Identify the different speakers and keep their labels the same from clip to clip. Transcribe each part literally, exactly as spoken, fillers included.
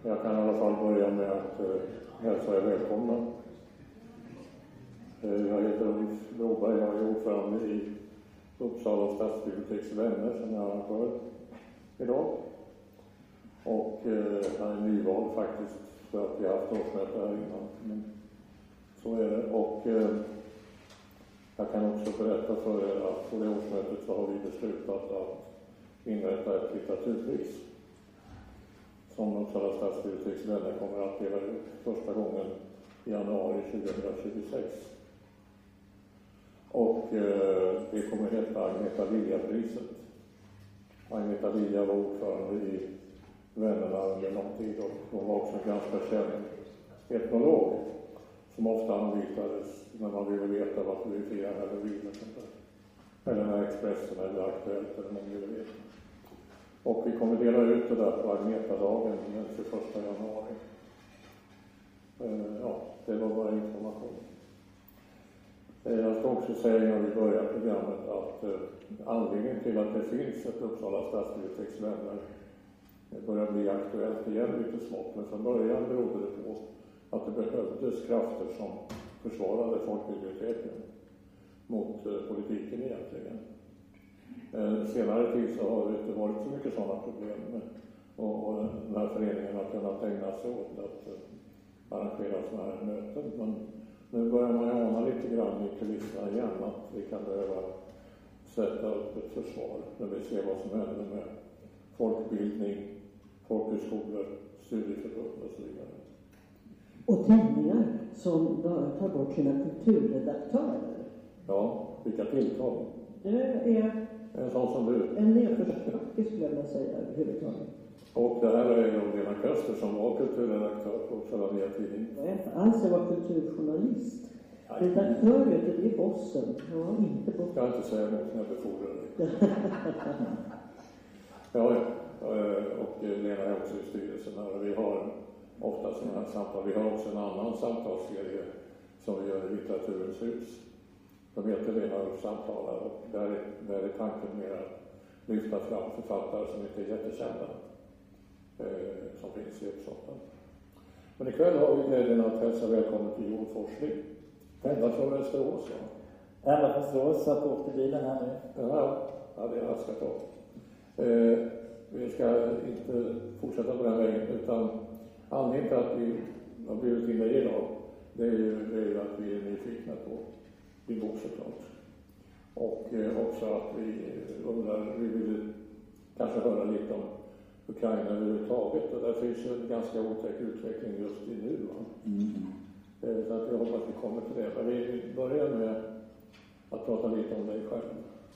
Speaker 1: jag kan i alla fall börja med att uh, hälsa er välkomna. Uh, jag heter Ulf Broberg, jag är ordförande i Uppsala stadsbiblioteks vänner som jag arrangerar idag. Och uh, jag är nyvald faktiskt för att vi har haft årsmöte här innan. Men så är det. Och uh, jag kan också berätta för er att på det årsmötet så har vi beslutat att inrätta ett litteraturpris som Uppsala stadsbiblioteks vänner kommer att dela ut första gången i januari tjugohundratjugosex. Och eh, det kommer heta Agneta Vilja-priset. Agneta Vilja var ordförande i Vännerna under lång tid och hon var också en ganska känd etnolog som ofta anlitades när man ville veta varför vi firar Halloween och sånt där. Eller när Expressen eller Aktuellt eller någon ville veta. Och vi kommer dela ut det där på Agneta-dagen den tjugoförsta januari. Uh, ja, det var bara information. Uh, jag ska också säga innan vi börjar programmet att uh, anledningen till att det finns ett Uppsala stadsbiblioteks vänner börjar bli aktuellt igen lite smått. Men från början berodde det på att det behövdes krafter som försvarade folkbiblioteken mot uh, politiken egentligen. Senare tid så har det inte varit så mycket sådana problem med, och, och den här föreningen har kunnat ägna sig åt att uh, arrangera sådana här möten. Men nu börjar man ju ana lite grann i kulisserna igen att vi kan behöva sätta upp ett försvar när vi ser vad som händer med folkbildning, folkhögskolor, studieförbund och så vidare.
Speaker 2: Och tidningar som tar bort sina kulturredaktörer.
Speaker 1: Ja, vilka tilltal.
Speaker 2: Det är
Speaker 1: en sån som du.
Speaker 2: En nedförsbacke skulle jag vilja säga överhuvudtaget.
Speaker 1: Och det här är ju Lena Köster som var kulturredaktör på Uppsala Nya Tidning.
Speaker 2: Jag är inte alls, jag var kulturjournalist. Redaktör heter det i bossen. Jag var inte på...
Speaker 1: Jag kan inte säga något när jag befordrar dig. Ja, och Lena är också i styrelsen här. Och vi har ofta sådana här samtal. Vi har också en annan samtalsserie som vi gör i Litteraturens hus. De heter Lena och samtalar och där är, där är tanken mer att lyfta fram författare som inte är jättekända eh, som finns i Uppsala. Men ikväll har vi glädjen att hälsa välkommen till Jon Forsling. Ända från Västerås,
Speaker 3: ja. Ända från Västerås, så att åkte bilen här nu.
Speaker 1: Ja, ja det är jag ska ta. Eh, vi ska inte fortsätta på den vägen utan anledningen till att vi har blivit in i idag det är ju, det är ju att vi är nyfikna på din bok såklart. Och eh, också att vi undrar, vi vill kanske höra lite om Ukraina överhuvudtaget. Och där finns ju en ganska otäck utveckling just i nu. Mm. Eh, så att jag hoppas att vi kommer till det. Men vi börjar med att prata lite om dig själv.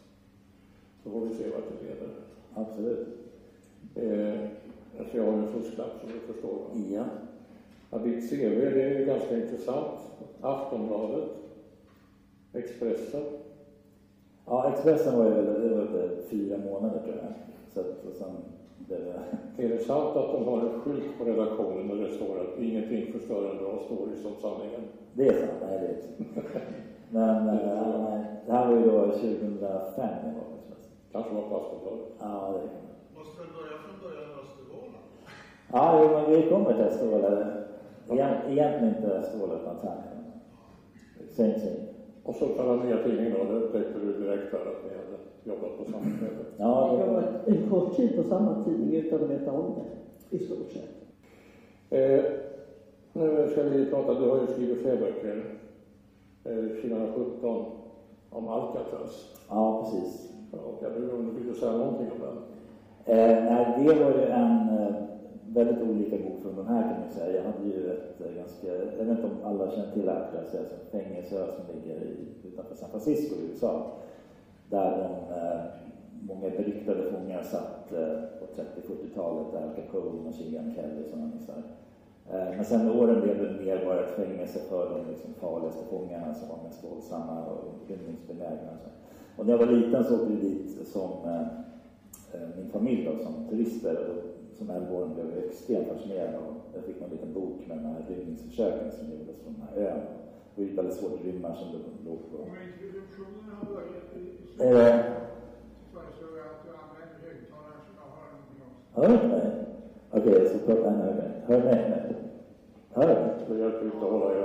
Speaker 1: Så får vi se vart det leder.
Speaker 3: Absolut.
Speaker 1: Eh, alltså jag har en fusklapp som du förstår.
Speaker 3: Ja.
Speaker 1: Ja, ditt C V det är ju ganska intressant. Aftonbladet. Expressen.
Speaker 3: Ja, Expressen var ju väl det var fyra månader tror jag. Så att, och sen det var...
Speaker 1: Är det sant att de har en skylt på redaktionen där det står att ingenting förstör en bra story som sanningen?
Speaker 3: Det är sant, nej det är inte. Men äh, nej, det här var ju då tjugohundrafem jag var på Expressen.
Speaker 1: Kanske var på Aftonbladet.
Speaker 3: Ja, det kan man.
Speaker 4: Måste väl börja från början med Östervåla?
Speaker 3: Ja, jo, men vi kommer till Östervåla. Egentligen inte Östervåla utan Tärnsen. Sen, sen.
Speaker 1: Och så på den nya tidningen då, det upptäckte du direkt för att ni hade jobbat på samma ställe.
Speaker 3: Ja,
Speaker 2: jag var en kort tid på samma tidning utan att veta om det, i stort sett.
Speaker 1: Eh, nu ska vi prata, du har ju skrivit fler böcker. Eh, tjugohundrasjutton om Alcatraz.
Speaker 3: Ja, precis.
Speaker 1: Och jag vet inte om du vill säga någonting om den.
Speaker 3: Eh, nej, det var ju en eh, väldigt olika bok från den här kan man säga. Jag hade ju ett eh, ganska, jag vet inte om alla känner till Alcatraz, alltså fängelse som ligger i, utanför San Francisco i U S A. Där de, eh, många beryktade fångar satt eh, på trettio-fyrtiotalet, där Al Capone och Gene Kelly som man missar. Eh, men sen med åren blev det mer bara ett fängelse för de liksom, farligaste fångarna som var mest våldsamma och rymningsbenägna. Och när jag var liten så åkte vi dit som eh, min familj då, som turister och som elvaåring blev jag extremt fascinerad och jag fick en liten bok med de här rymningsförsöken som gjordes från den här ön. Det var väldigt svårt att rymma som det låg på.
Speaker 4: Om introduktionen har börjat i
Speaker 3: Eh,
Speaker 4: så att du använder högtalare så jag hör någonting också.
Speaker 3: hör du mig? Okej, så prata en högre. Hör ni mig? Hör ni?
Speaker 1: Det hjälper inte att hålla er.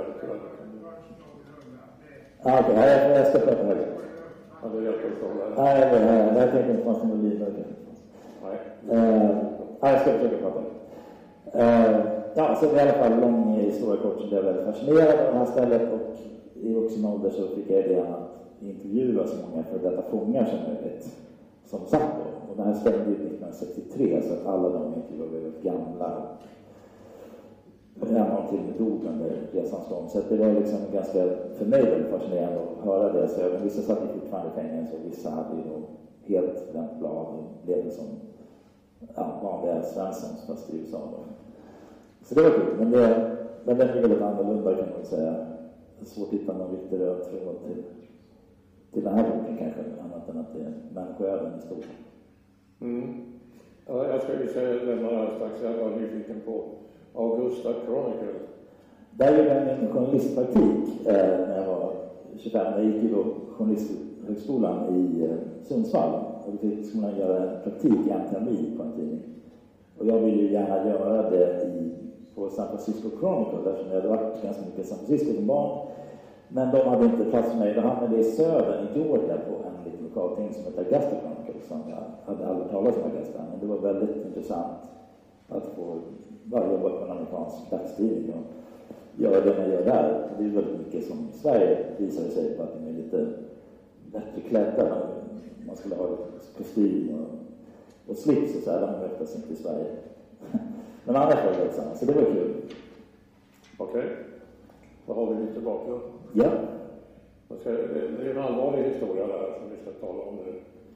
Speaker 3: Ah, okej, okay. jag, jag ska prata högre.
Speaker 1: Ja, det hjälper inte att hålla er.
Speaker 3: Nej, det här, det här tänker inte man som är liv.
Speaker 1: Nej.
Speaker 3: Uh, jag ska försöka prata. Uh, ja, så i alla fall lång historia kort så blev jag väldigt fascinerad av det här stället och i vuxen ålder så fick jag idén att intervjua så många för detta fångar som möjligt som satt då. Och det här stämde ju nittonhundrasextiotre så att alla de intervjuade var väldigt gamla. En av till med dog under resans gång. Så det var liksom ganska för mig väldigt fascinerande att höra det. Så jag, vissa satt ju fortfarande i fängelse och vissa hade ju då helt bränt blad och levde som ja, vanliga Svensson fast i U S A då. Så det var kul. Men det, men det är väldigt annorlunda kan man säga. Det är svårt att hitta någon riktig röd tråd till, till den här boken kanske. Annat än att det är människoöden i stort.
Speaker 1: Mm. Ja, jag ska ju säga lämna det här strax. Jag var nyfiken på Augusta Chronicle.
Speaker 3: Där gjorde jag min journalistpraktik eh, när jag var tjugofem. Jag gick ju då journalisthögskolan i eh, Sundsvall. Och då fick skolan göra en praktik i en termin på en tidning. Och jag ville ju gärna göra det i, på San Francisco Chronicle. Därför jag hade varit ganska mycket i San Francisco som barn. Men de hade inte plats för mig. Då hamnade det i södern i Georgia på en liten lokal ting som heter Augusta Chronicle. Som jag hade aldrig talat om Augusta. Men det var väldigt intressant att få bara jobba på en amerikansk dagstidning och göra det man gör där. Det är väldigt mycket som i Sverige visar sig på att de är lite bättre klädda. Man skulle ha kostym och, och slips och så här. De möttes inte i Sverige. Men annars var det väldigt samma. Så det var kul.
Speaker 1: Okej. Okay. Då har vi lite bakgrund.
Speaker 3: Ja.
Speaker 1: Det är en allvarlig historia där som vi ska tala om nu.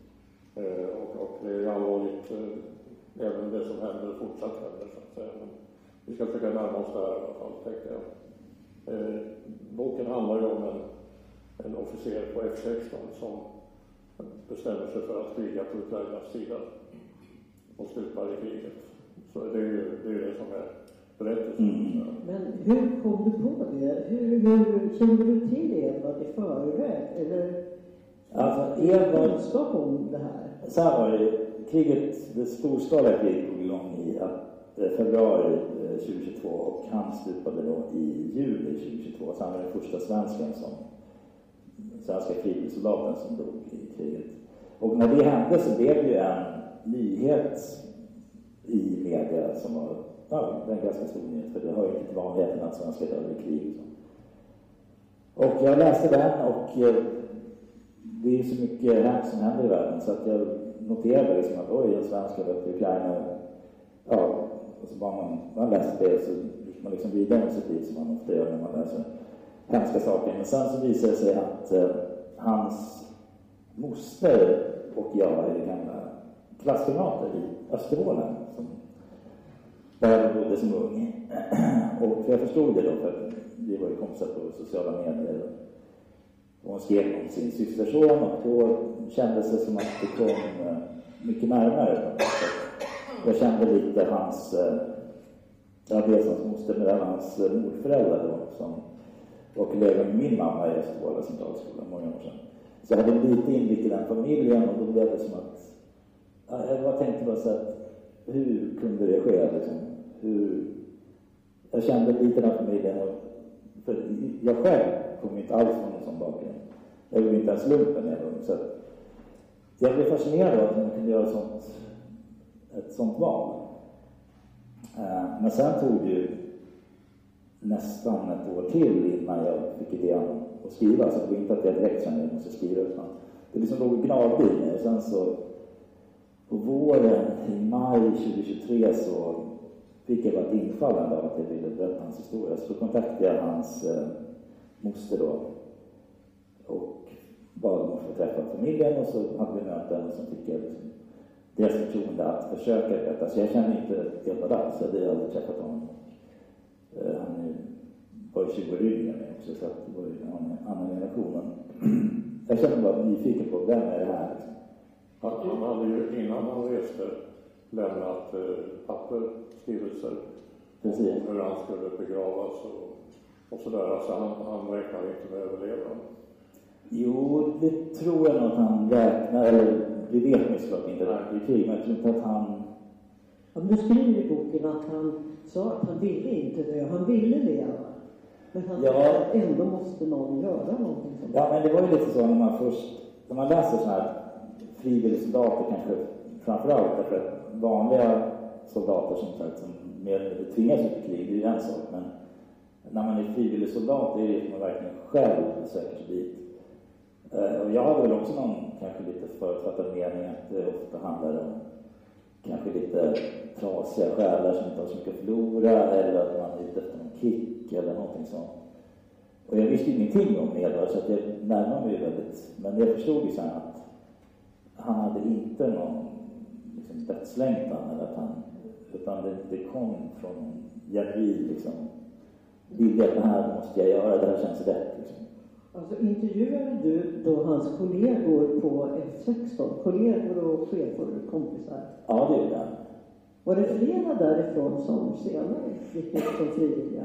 Speaker 1: Och, och det är allvarligt även det som händer fortsatt händer så att säga. Men vi ska försöka närma oss där i alla fall, tänkte jag. Eh, boken handlar ju om en, en officer på F sexton som bestämmer sig för att kriga på Ukrainas sida och stupar i kriget. Så det är ju det, är det som är berättelsen.
Speaker 3: Mm.
Speaker 2: Men hur kom du på det? Hur, hur kände du till Edvard i förväg? Eller
Speaker 3: alltså,
Speaker 2: Edvard kunskap om det här?
Speaker 3: Så här var det. Kriget, det storskaliga kriget tog igång i februari tjugohundratjugotvå och han stupade då i juli tjugohundratjugotvå. Så han var den första svensken som svenska krigssoldaten som dog i kriget. Och när det hände så blev det ju en nyhet i media som var ja, en ganska stor nyhet. För det har ju inte till vanligheten att svenska döda i krig. Och jag läste den och det är ju så mycket hemskt som händer i världen så att jag noterade liksom att oj, en svensk har dött i Ukraina. Ja, och så bara man, man läste det så gick man liksom vidare med sitt liv som man ofta gör när man läser hemska saker. Men sen så visade det sig att eh, hans moster och jag är gamla klasskamrater i Östervålen som där jag bodde som ung. Och jag förstod det då för att vi var ju kompisar på sociala medier. Och hon skrev om sin systerson och då kändes det som att det kom mycket närmare. Jag kände lite hans, ja dels hans moster men även hans morföräldrar då som var kollega med min mamma i Östervåla centralskolan många år sedan. Så jag hade lite inblick i den familjen och då blev det som att, ja, jag bara tänkte bara så att hur kunde det ske liksom? Hur, jag kände lite den familjen och för jag själv kom inte alls från en sån bakgrund. Jag gjorde inte ens lumpen med dem. Så jag blev fascinerad av att man kunde göra sånt, ett sånt val. Men sen tog det ju nästan ett år till innan jag fick idén att skriva. Så det var inte att jag direkt kände att jag måste skriva. Utan det liksom låg och gnagde i mig. Och sen så på våren i maj tjugohundratjugotre så fick jag bara ett infallande av att jag ville berätta hans historia. Så då kontaktade jag hans eh, moster då. Och bad om att få träffa familjen och så hade vi möten och så fick jag liksom deras förtroende att försöka berätta. Så jag kände inte Edvard alls, jag hade aldrig träffat honom. Eh, han var ju tjugo år yngre än mig också så att det var ju en annan generation. Jag kände bara nyfiken på vem är det här liksom.
Speaker 1: Han hade ju innan han reste lämnat eh, papper, skrivelser
Speaker 3: Precis.
Speaker 1: om hur han skulle begravas och, och sådär. Alltså han, han räknade inte med överlevnad.
Speaker 3: Jo, det tror jag nog att han räknar, eller vi vet ju såklart inte det i krig, men jag tror inte att han
Speaker 2: Ja, men du skriver i boken att han sa att han ville inte dö, han ville leva. Men han
Speaker 3: Ja.
Speaker 2: sa att ändå måste någon göra någonting sånt.
Speaker 3: Ja, men det var ju lite så när man först, när man läser sådana här frivilligsoldater kanske framförallt, därför att vanliga soldater som sagt som mer eller mindre tvingas ut i krig, det är ju en sak, men när man är frivilligsoldat är det man verkligen själv söker sig dit. Uh, och jag hade väl också någon kanske lite förutfattad mening att det ofta handlar om kanske lite trasiga själar som inte har så mycket att förlora, eller att man är ute efter någon kick eller någonting sånt. Och jag visste ingenting om Edvard, så att jag närmade mig väldigt, men jag förstod ju sen att han hade inte någon liksom, dödslängtan, eller att han, utan det, det kom från en genuin liksom, vilja att det här måste jag göra, det här känns rätt. Liksom.
Speaker 2: Alltså intervjuade du då hans kollegor på F sexton? Kollegor och chefer och kompisar?
Speaker 3: Ja, det gjorde jag.
Speaker 2: Var det flera därifrån som senare gick ut som frivilliga?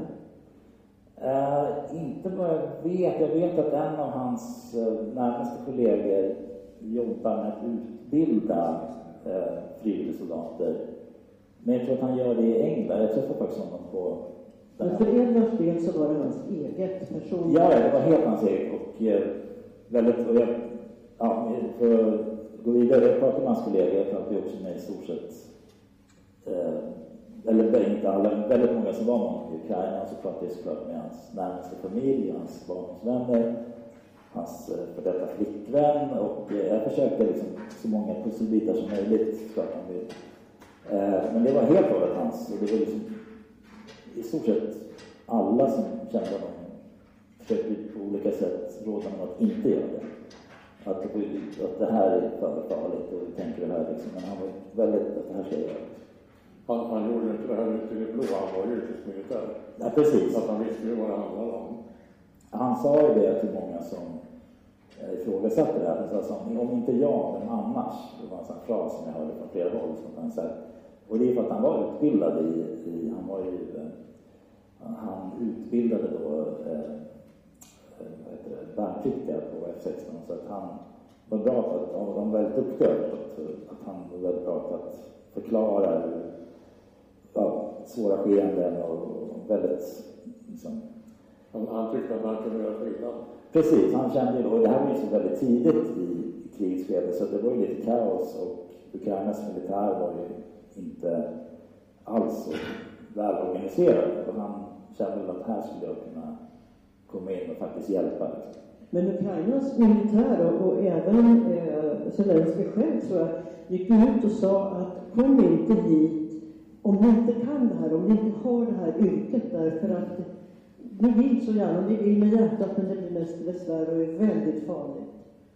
Speaker 3: Uh, inte vad jag vet. Jag vet att en av hans uh, närmaste kollegor jobbar med att utbilda uh, frivilligsoldater. Men jag tror att han gör det i England. Jag träffade faktiskt honom på...
Speaker 2: Men för Edvards del så var det hans eget person.
Speaker 3: Ja, det var helt hans eget. Och uh, väldigt... Och jag, ja, för att gå vidare, jag pratade med hans kollegor. Jag pratade också med i stort sett... Uh, eller inte alla, men väldigt många som var många i Ukraina, och så pratade jag såklart med hans närmaste familj, hans barndomsvänner, hans för detta flickvän, och jag försökte liksom så många pusselbitar som möjligt såklart han vill. Men det var helt och hållet hans, och det var liksom i stort sett alla som kände honom försökte på olika sätt råda honom att inte göra det. Att, att det här är för farligt och vi tänker det här liksom, men han var väldigt att det här ska jag göra.
Speaker 1: Han, han gjorde inte det här ute i det blå, han var ju yrkesmilitär.
Speaker 3: Ja, precis.
Speaker 1: Så att han visste ju vad det handlade om.
Speaker 3: Han sa ju det till många som ifrågasatte det här. Han sa som, om inte jag, men annars. Det var en sån fras som jag hörde från flera håll. Som han sagt. Och det är för att han var utbildad i, i han var ju, han utbildade då eh, vad heter det, värnpliktiga på F sexton. Så att han var bra på att, ja, de var väldigt duktiga att, att han var väldigt bra på att förklara hur ja, svåra skeenden och, och väldigt liksom,
Speaker 1: han, han tyckte att han kunde göra skillnad.
Speaker 3: Precis, han kände ju då, och det här var ju så väldigt tidigt i, i krigsskedet, så det var ju lite kaos, och Ukrainas militär var ju inte alls så välorganiserad, och han kände väl att här skulle jag kunna komma in och faktiskt hjälpa. Liksom.
Speaker 2: Men Ukrainas militär och, och även eh, Zelenskyj själv tror jag gick ut och sa att kom inte hit om ni inte kan det här, om ni inte har det här yrket, därför att ni vill så gärna, ni vill med hjärtat, men det blir mest besvär och är väldigt farligt.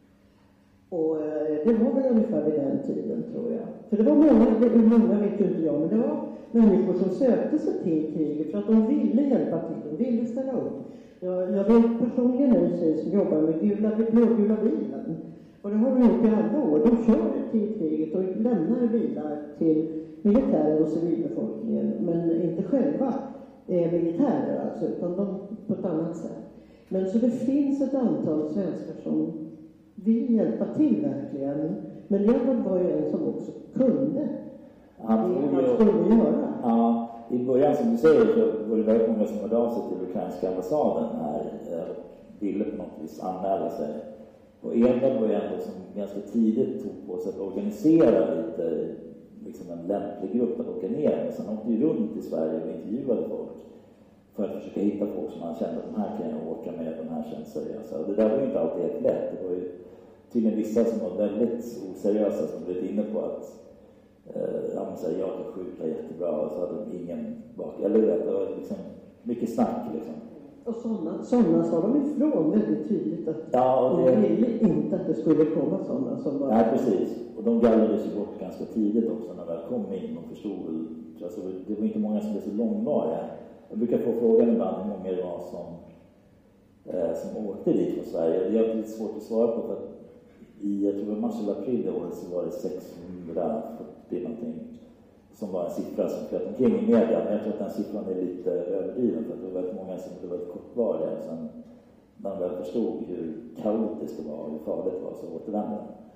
Speaker 2: Och eh, det var väl ungefär vid den tiden tror jag. För det var många, hur många vet ju inte jag, men det var människor som sökte sig till kriget för att de ville hjälpa till, de ville ställa upp. Jag, jag vet personligen en tjej som jobbar med gula, blågula bilen. Och det har de gjort i alla år. De kör till kriget och lämnar bilar till militärer och civilbefolkningen. Men inte själva är militärer alltså, utan de på ett annat sätt. Men så det finns ett antal svenskar som vill hjälpa till verkligen. Men Edvard var ju en som också kunde.
Speaker 3: Han
Speaker 2: det han skulle göra.
Speaker 3: Ja, i början som du säger så var det väldigt många som hörde av sig till ukrainska ambassaden här och ville på något vis anmäla sig. Och Edvard var ju ändå som ganska tidigt tog på sig att organisera lite liksom en lämplig grupp att åka ner. Så han åkte ju runt i Sverige och intervjuade folk för att försöka hitta folk som han kände att de här kan jag åka med, de här känns seriösa. Och det där var ju inte alltid helt lätt. Det var ju tydligen vissa som var väldigt oseriösa som blev inne på att eh, ja, man säger, jag kan skjuta jättebra, och så hade de ingen bak. Eller vet, det var liksom mycket snack liksom.
Speaker 2: Och sådana, sådana sa de ifrån väldigt tydligt att
Speaker 3: ja, och det...
Speaker 2: de ville inte att det skulle komma sådana som var...
Speaker 3: Nej, precis. Och de gallrades ju bort ganska tidigt också när de kom in och förstod väl. Alltså, det var inte många som blev så långvariga. Jag brukar få frågan ibland hur många det var som, eh, som åkte dit från Sverige. Det är lite svårt att svara på för att i, jag tror det var mars eller april i året så var det sexhundrafyrtio någonting. Som var en siffra som flöt omkring i media. Men jag tror att den siffran är lite överdriven för att det var väldigt många som var väldigt kortvariga. Sen man väl förstod hur kaotiskt det var och hur farligt det var så återvände.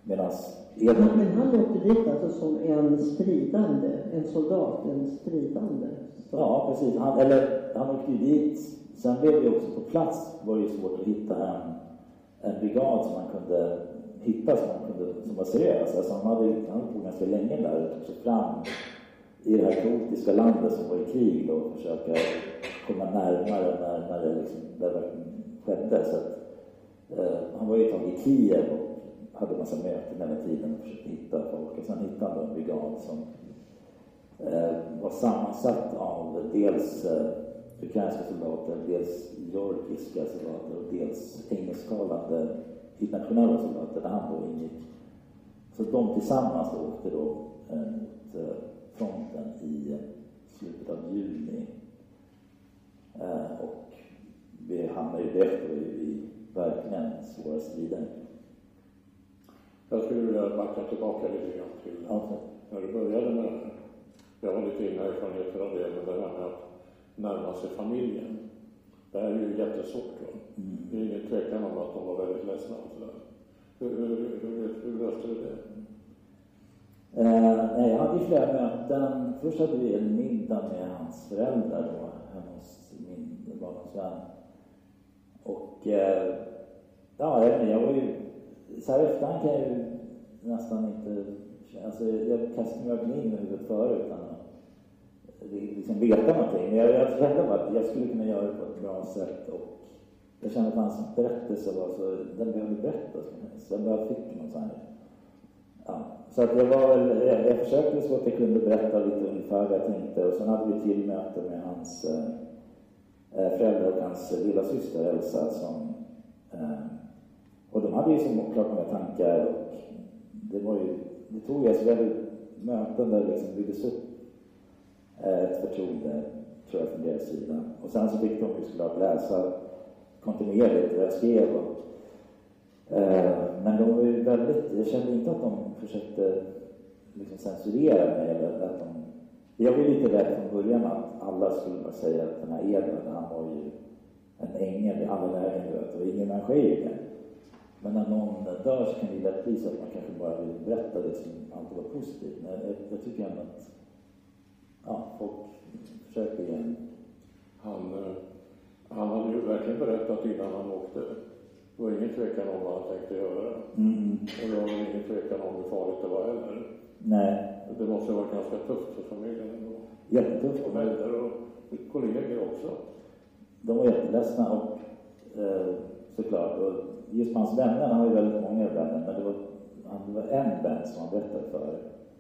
Speaker 3: Medan
Speaker 2: Men, men han åkte dit alltså som en stridande, en soldat, en stridande. Så.
Speaker 3: Ja, precis. Han, eller, han åkte ju dit. Sen blev det också på plats var det ju svårt att hitta en, en brigad som man kunde hitta, som, man kunde, som var seriös. Alltså han hade han på ganska länge där och tog sig fram i det här kaotiska landet som var i krig då, och försöka komma närmare när, när det liksom, där verkligen skedde. Så att, eh, han var ju ett tag i Kiev och hade massa möten hela tiden och försökte hitta folk. Och sen hittade han en brigad som eh, var sammansatt av dels eh, ukrainska soldater, dels georgiska soldater och dels engelsktalande internationella soldater där han då ingick. Så de tillsammans då åkte då eh, mot eh, fronten i slutet av juni. Eh, och vi hamnade ju därefter i, i verkligen svåra strider.
Speaker 1: Jag skulle vilja backa tillbaka lite grann till
Speaker 3: Alltså.
Speaker 1: när du började med det här. Jag har lite inga erfarenheter av det, men det här med att närma sig familjen. Det här är ju jättesvårt. Mm. Det är ingen tvekan om att de var väldigt ledsna och sådär. Hur, hur, hur, hur löste du det?
Speaker 3: Eh, nej, jag hade ju flera möten. Först hade vi en middag med hans föräldrar då, hemma hos min barndomsvän. Och eh, ja, jag, jag var ju så här efterhand kan jag ju nästan inte, alltså jag kastade mig verkligen in i huvudet före utan att liksom veta någonting. Men jag, jag kände bara att jag skulle kunna göra det på ett bra sätt och jag kände att hans berättelse var så, den behövde berättas. Så jag bara fick någon sån här, ja. Så att jag var väl, jag, jag försökte så att jag kunde berätta lite ungefär vad jag tänkte och sen hade vi till möte med hans eh, föräldrar och hans lilla syster Elsa som eh, och de hade ju som klart många tankar och det var ju, det tog jag så vi hade möten där det liksom byggdes upp ett förtroende tror jag från deras sida. Och sen så fick de ju såklart läsa kontinuerligt vad jag skrev och, eh, men de var ju väldigt, jag kände inte att de försökte liksom censurera mig eller att de, jag var ju lite rädd från början att alla skulle bara säga att den här Edvard, han var ju en ängel i alla lägen och ingen människa är ju det. Men när någon dör så kan det lätt bli så att man kanske bara vill berätta det som alltid var positivt. Men jag, jag tycker ändå att ja, folk försöker igen.
Speaker 1: Han, han hade ju verkligen berättat innan han åkte. Det var ingen tvekan om vad han tänkte göra.
Speaker 3: Mm.
Speaker 1: Och det var ingen tvekan om hur farligt det var heller.
Speaker 3: Nej.
Speaker 1: Det måste ha varit ganska tufft för familjen ändå.
Speaker 3: Jättetufft.
Speaker 1: Och vänner och kollegor också.
Speaker 3: De var jätteledsna och eh, såklart. Och just hans vänner, han har ju väldigt många vänner. Men det var, han var en vän som han berättade för.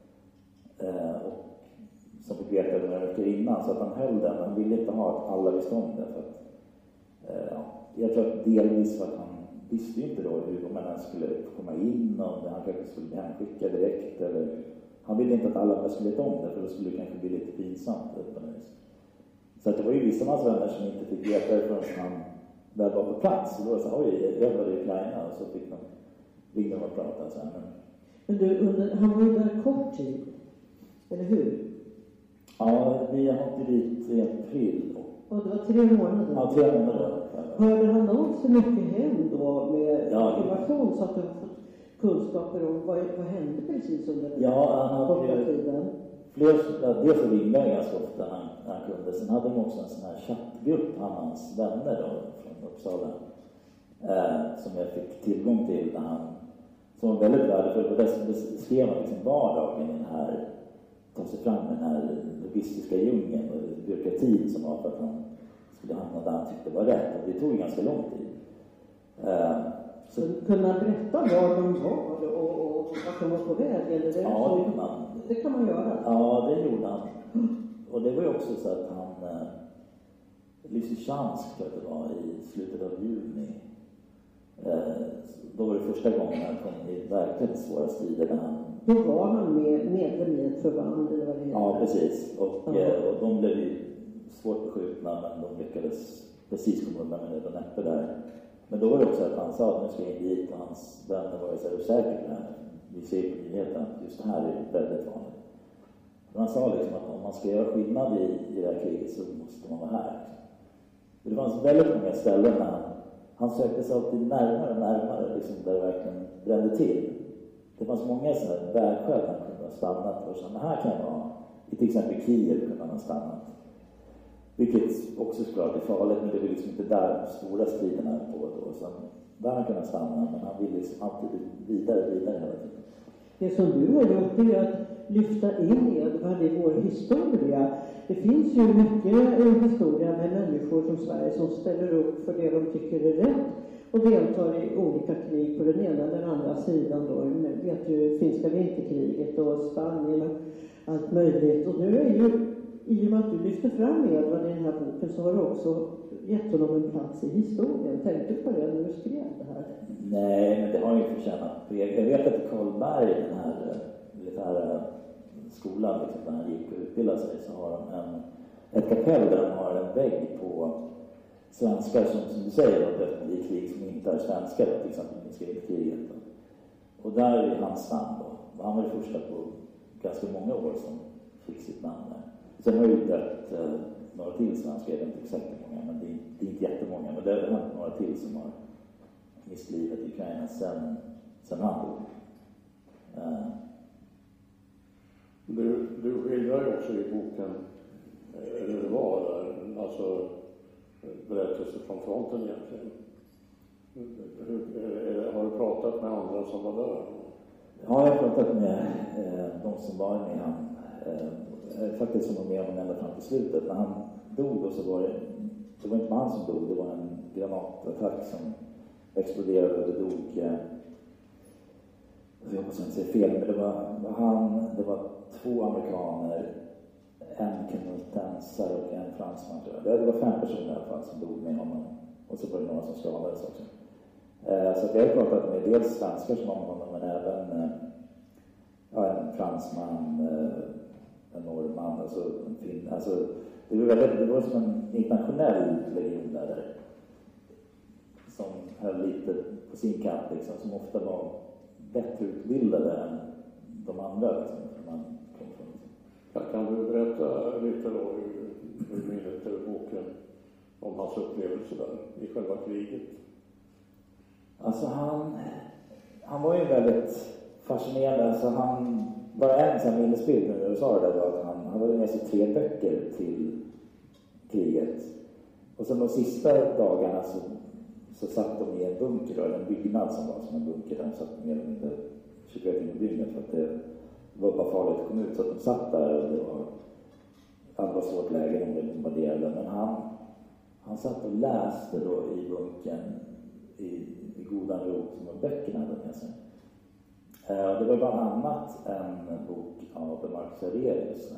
Speaker 3: Eh, och som fick veta det några veckor innan. Så att han höll den. Han ville inte ha att alla visste om det. För att, eh, jag tror att delvis för att han visste inte då hur man skulle komma in. Och han kanske skulle bli hemskickad direkt. Eller, han ville inte att alla skulle veta om det. För då skulle det kanske bli lite pinsamt. Så att det var ju vissa av hans vänner som inte fick veta det förrän han väl var på plats. Och då var det så här, oj, jag var i Ukraina. Och så fick de ringa och prata. Så här. Men,
Speaker 2: men du, under, han var ju där kort tid. Eller hur?
Speaker 3: Ja, vi åkte dit i april.
Speaker 2: Och det var tre månader.
Speaker 3: Ja, tre månader.
Speaker 2: Hörde han av sig mycket hem då med
Speaker 3: ja,
Speaker 2: information så att du fått kunskaper om vad, vad hände precis under den
Speaker 3: ja, han
Speaker 2: korta
Speaker 3: hade
Speaker 2: tiden?
Speaker 3: Fler, dels så ringde jag ganska ofta när han, när han kunde. Sen hade de också en sån här chattgrupp, han och hans vänner då, från Uppsala. Eh, som jag fick tillgång till när han, som var väldigt värdefull. Och där beskrev han liksom vardagen i den här, ta sig fram i den här logistiska djungeln och byråkratin som var för att han skulle hamna där han tyckte var rätt. Och det tog ju ganska lång tid. Eh,
Speaker 2: så kunde han berätta var de var och, och vart de var på väg? Eller det,
Speaker 3: ja,
Speaker 2: så,
Speaker 3: det kan man.
Speaker 2: Det kan man göra.
Speaker 3: Ja, det gjorde han. Och det var ju också så att han eh, Lysychansk, tror jag det var, i slutet av juni. Eh, då var det första gången han kom i verkligt svåra strider där han...
Speaker 2: Då var han med, medlem i ett förband eller vad det heter.
Speaker 3: Ja, precis. Och, mm. eh, och de blev ju svårt beskjutna, men de lyckades precis komma undan med nöd och näppe där. Men då var det också att han sa att nu ska jag in dit och hans vänner var ju så här osäkra på det här. Vi ser på nyheten att just det här är väldigt vanligt. Men han sa liksom att om man ska göra skillnad i, i det här kriget så måste man vara här. Det fanns väldigt många ställen där han, han sökte sig alltid närmare och närmare liksom där det verkligen brände till. det fanns många så här vägskäl han kunde ha stannat och så, men här kan jag vara, i till exempel Kiev kunde han ha stannat. Vilket också såklart är farligt, men det är liksom inte där de stora striderna är på då. Så där han kunde stanna, men han vill liksom alltid vidare, vidare hela tiden.
Speaker 2: Det som du har gjort är att lyfta in Edvard i vår historia. Det finns ju mycket historia med människor som Sverige som ställer upp för det de tycker är rätt och deltar i olika krig på den ena eller andra sidan. Då. Vi vet ju finska vinterkriget och Spanien och allt möjligt. Och nu är ju, i och med att du lyfter fram Edvard i den här boken, så har du också gett honom en plats i historien. Tänkte du på det när du skrev det här?
Speaker 3: Nej, men det har han ju förtjänat. Jag vet att i Karlberg, den här militära skolan, liksom, där han gick och utbildade sig, så har de en, ett kapell där de har en vägg på svenskar som, som du säger, har dött i krig som inte är svenskar, till exempel i kriget. Och där är hans namn då. Han var det första på ganska många år som fick sitt namn där. Sen har ju dött eh, några till svenskar, jag vet inte exakt hur många, men det är, det är inte jättemånga. Men det är några till som har mist livet i Ukraina sen, sen han dog. Uh.
Speaker 1: Du, du skildrar ju också i boken hur det var där, alltså berättelser från fronten egentligen. Hur, har du pratat med andra som var där?
Speaker 3: Ja, jag har pratat med eh, de som var med han. Eh, faktiskt som var med honom ända fram till slutet. När han dog då så var det, det var inte han som dog, det var en granatattack som exploderade och det dog, eh, jag hoppas inte säga fel, men det var, var han, det var två amerikaner, en kanadensare och en fransman. Det var fem personer i alla fall som dog med honom. Och så var det några som skadades också. Eh, så att jag har pratat med dels svenskar som har honom, men även eh, ja, en fransman, eh, en norrman, alltså en fin. Alltså, det var väldigt, det var som en internationell legion där. Som höll lite på sin kant liksom, som ofta var bättre utbildade än de andra liksom, man kom från.
Speaker 1: Ja, kan du berätta lite då ur, ur minnet eller boken om hans upplevelse där i själva kriget?
Speaker 3: Alltså han, han var ju väldigt fascinerande. Alltså han, bara en sån minnesbild när du sa det där var att han, han hade med sig tre böcker till kriget. Och sen de sista dagarna så, så satt de i en bunker, eller en byggnad som var som en bunker där de satt mer eller mindre tjugoett timmar i dygnet för att det var bara farligt att komma ut. Så att de satt där och det var, det var svårt läge om det bombarderade. Men han, han satt och läste då i bunkern i, i godan ro som var böckerna hade med sig. Eh, det var bland annat en bok av Marcus Aurelius,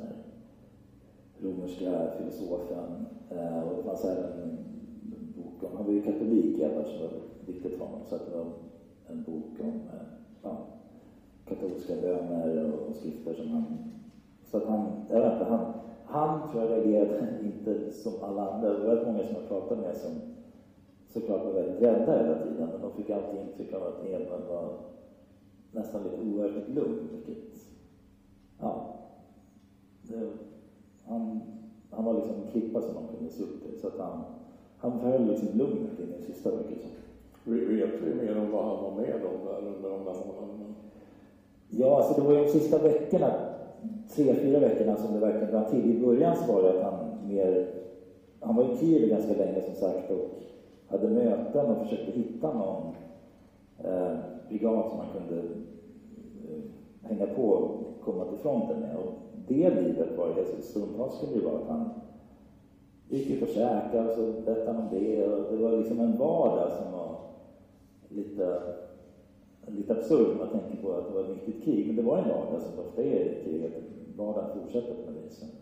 Speaker 3: romerska filosofen. Eh, och det fanns även en bok om, han var ju katolik Edvard, så det var viktigt för honom, så att det var en bok om eh, ja, katolska böner och skrifter som han, så att han, jag vet inte, han, han tror jag reagerade inte som alla andra. Det var väldigt många som jag pratade med som såklart var väldigt rädda hela tiden, men de fick alltid intryck av att Edvard var nästan lite oerhört lugn, vilket, ja, det, han, han var liksom en klippa som man kunde se upp till, så att han, han förhöll liksom lugnet i den sista veckan.
Speaker 1: Vi vet ju mer om vad han var med om där under de där månaderna.
Speaker 3: Ja, alltså det var ju de sista veckorna, tre, fyra veckorna som det verkligen var till. I början så var det att han mer, han var i Kiev ganska länge som sagt och hade möten och försökte hitta någon eh, brigad som man kunde eh, hänga på och komma till fronten med. Och det livet var ju, stundtals skulle det vara att han gick ut och käkade och så berättade om det. Och det var liksom en vardag som var lite, lite absurd om man tänker på att det var ett viktigt krig. Men det var en vardag som ofta är i krig, att vardagen fortsätter på det viset.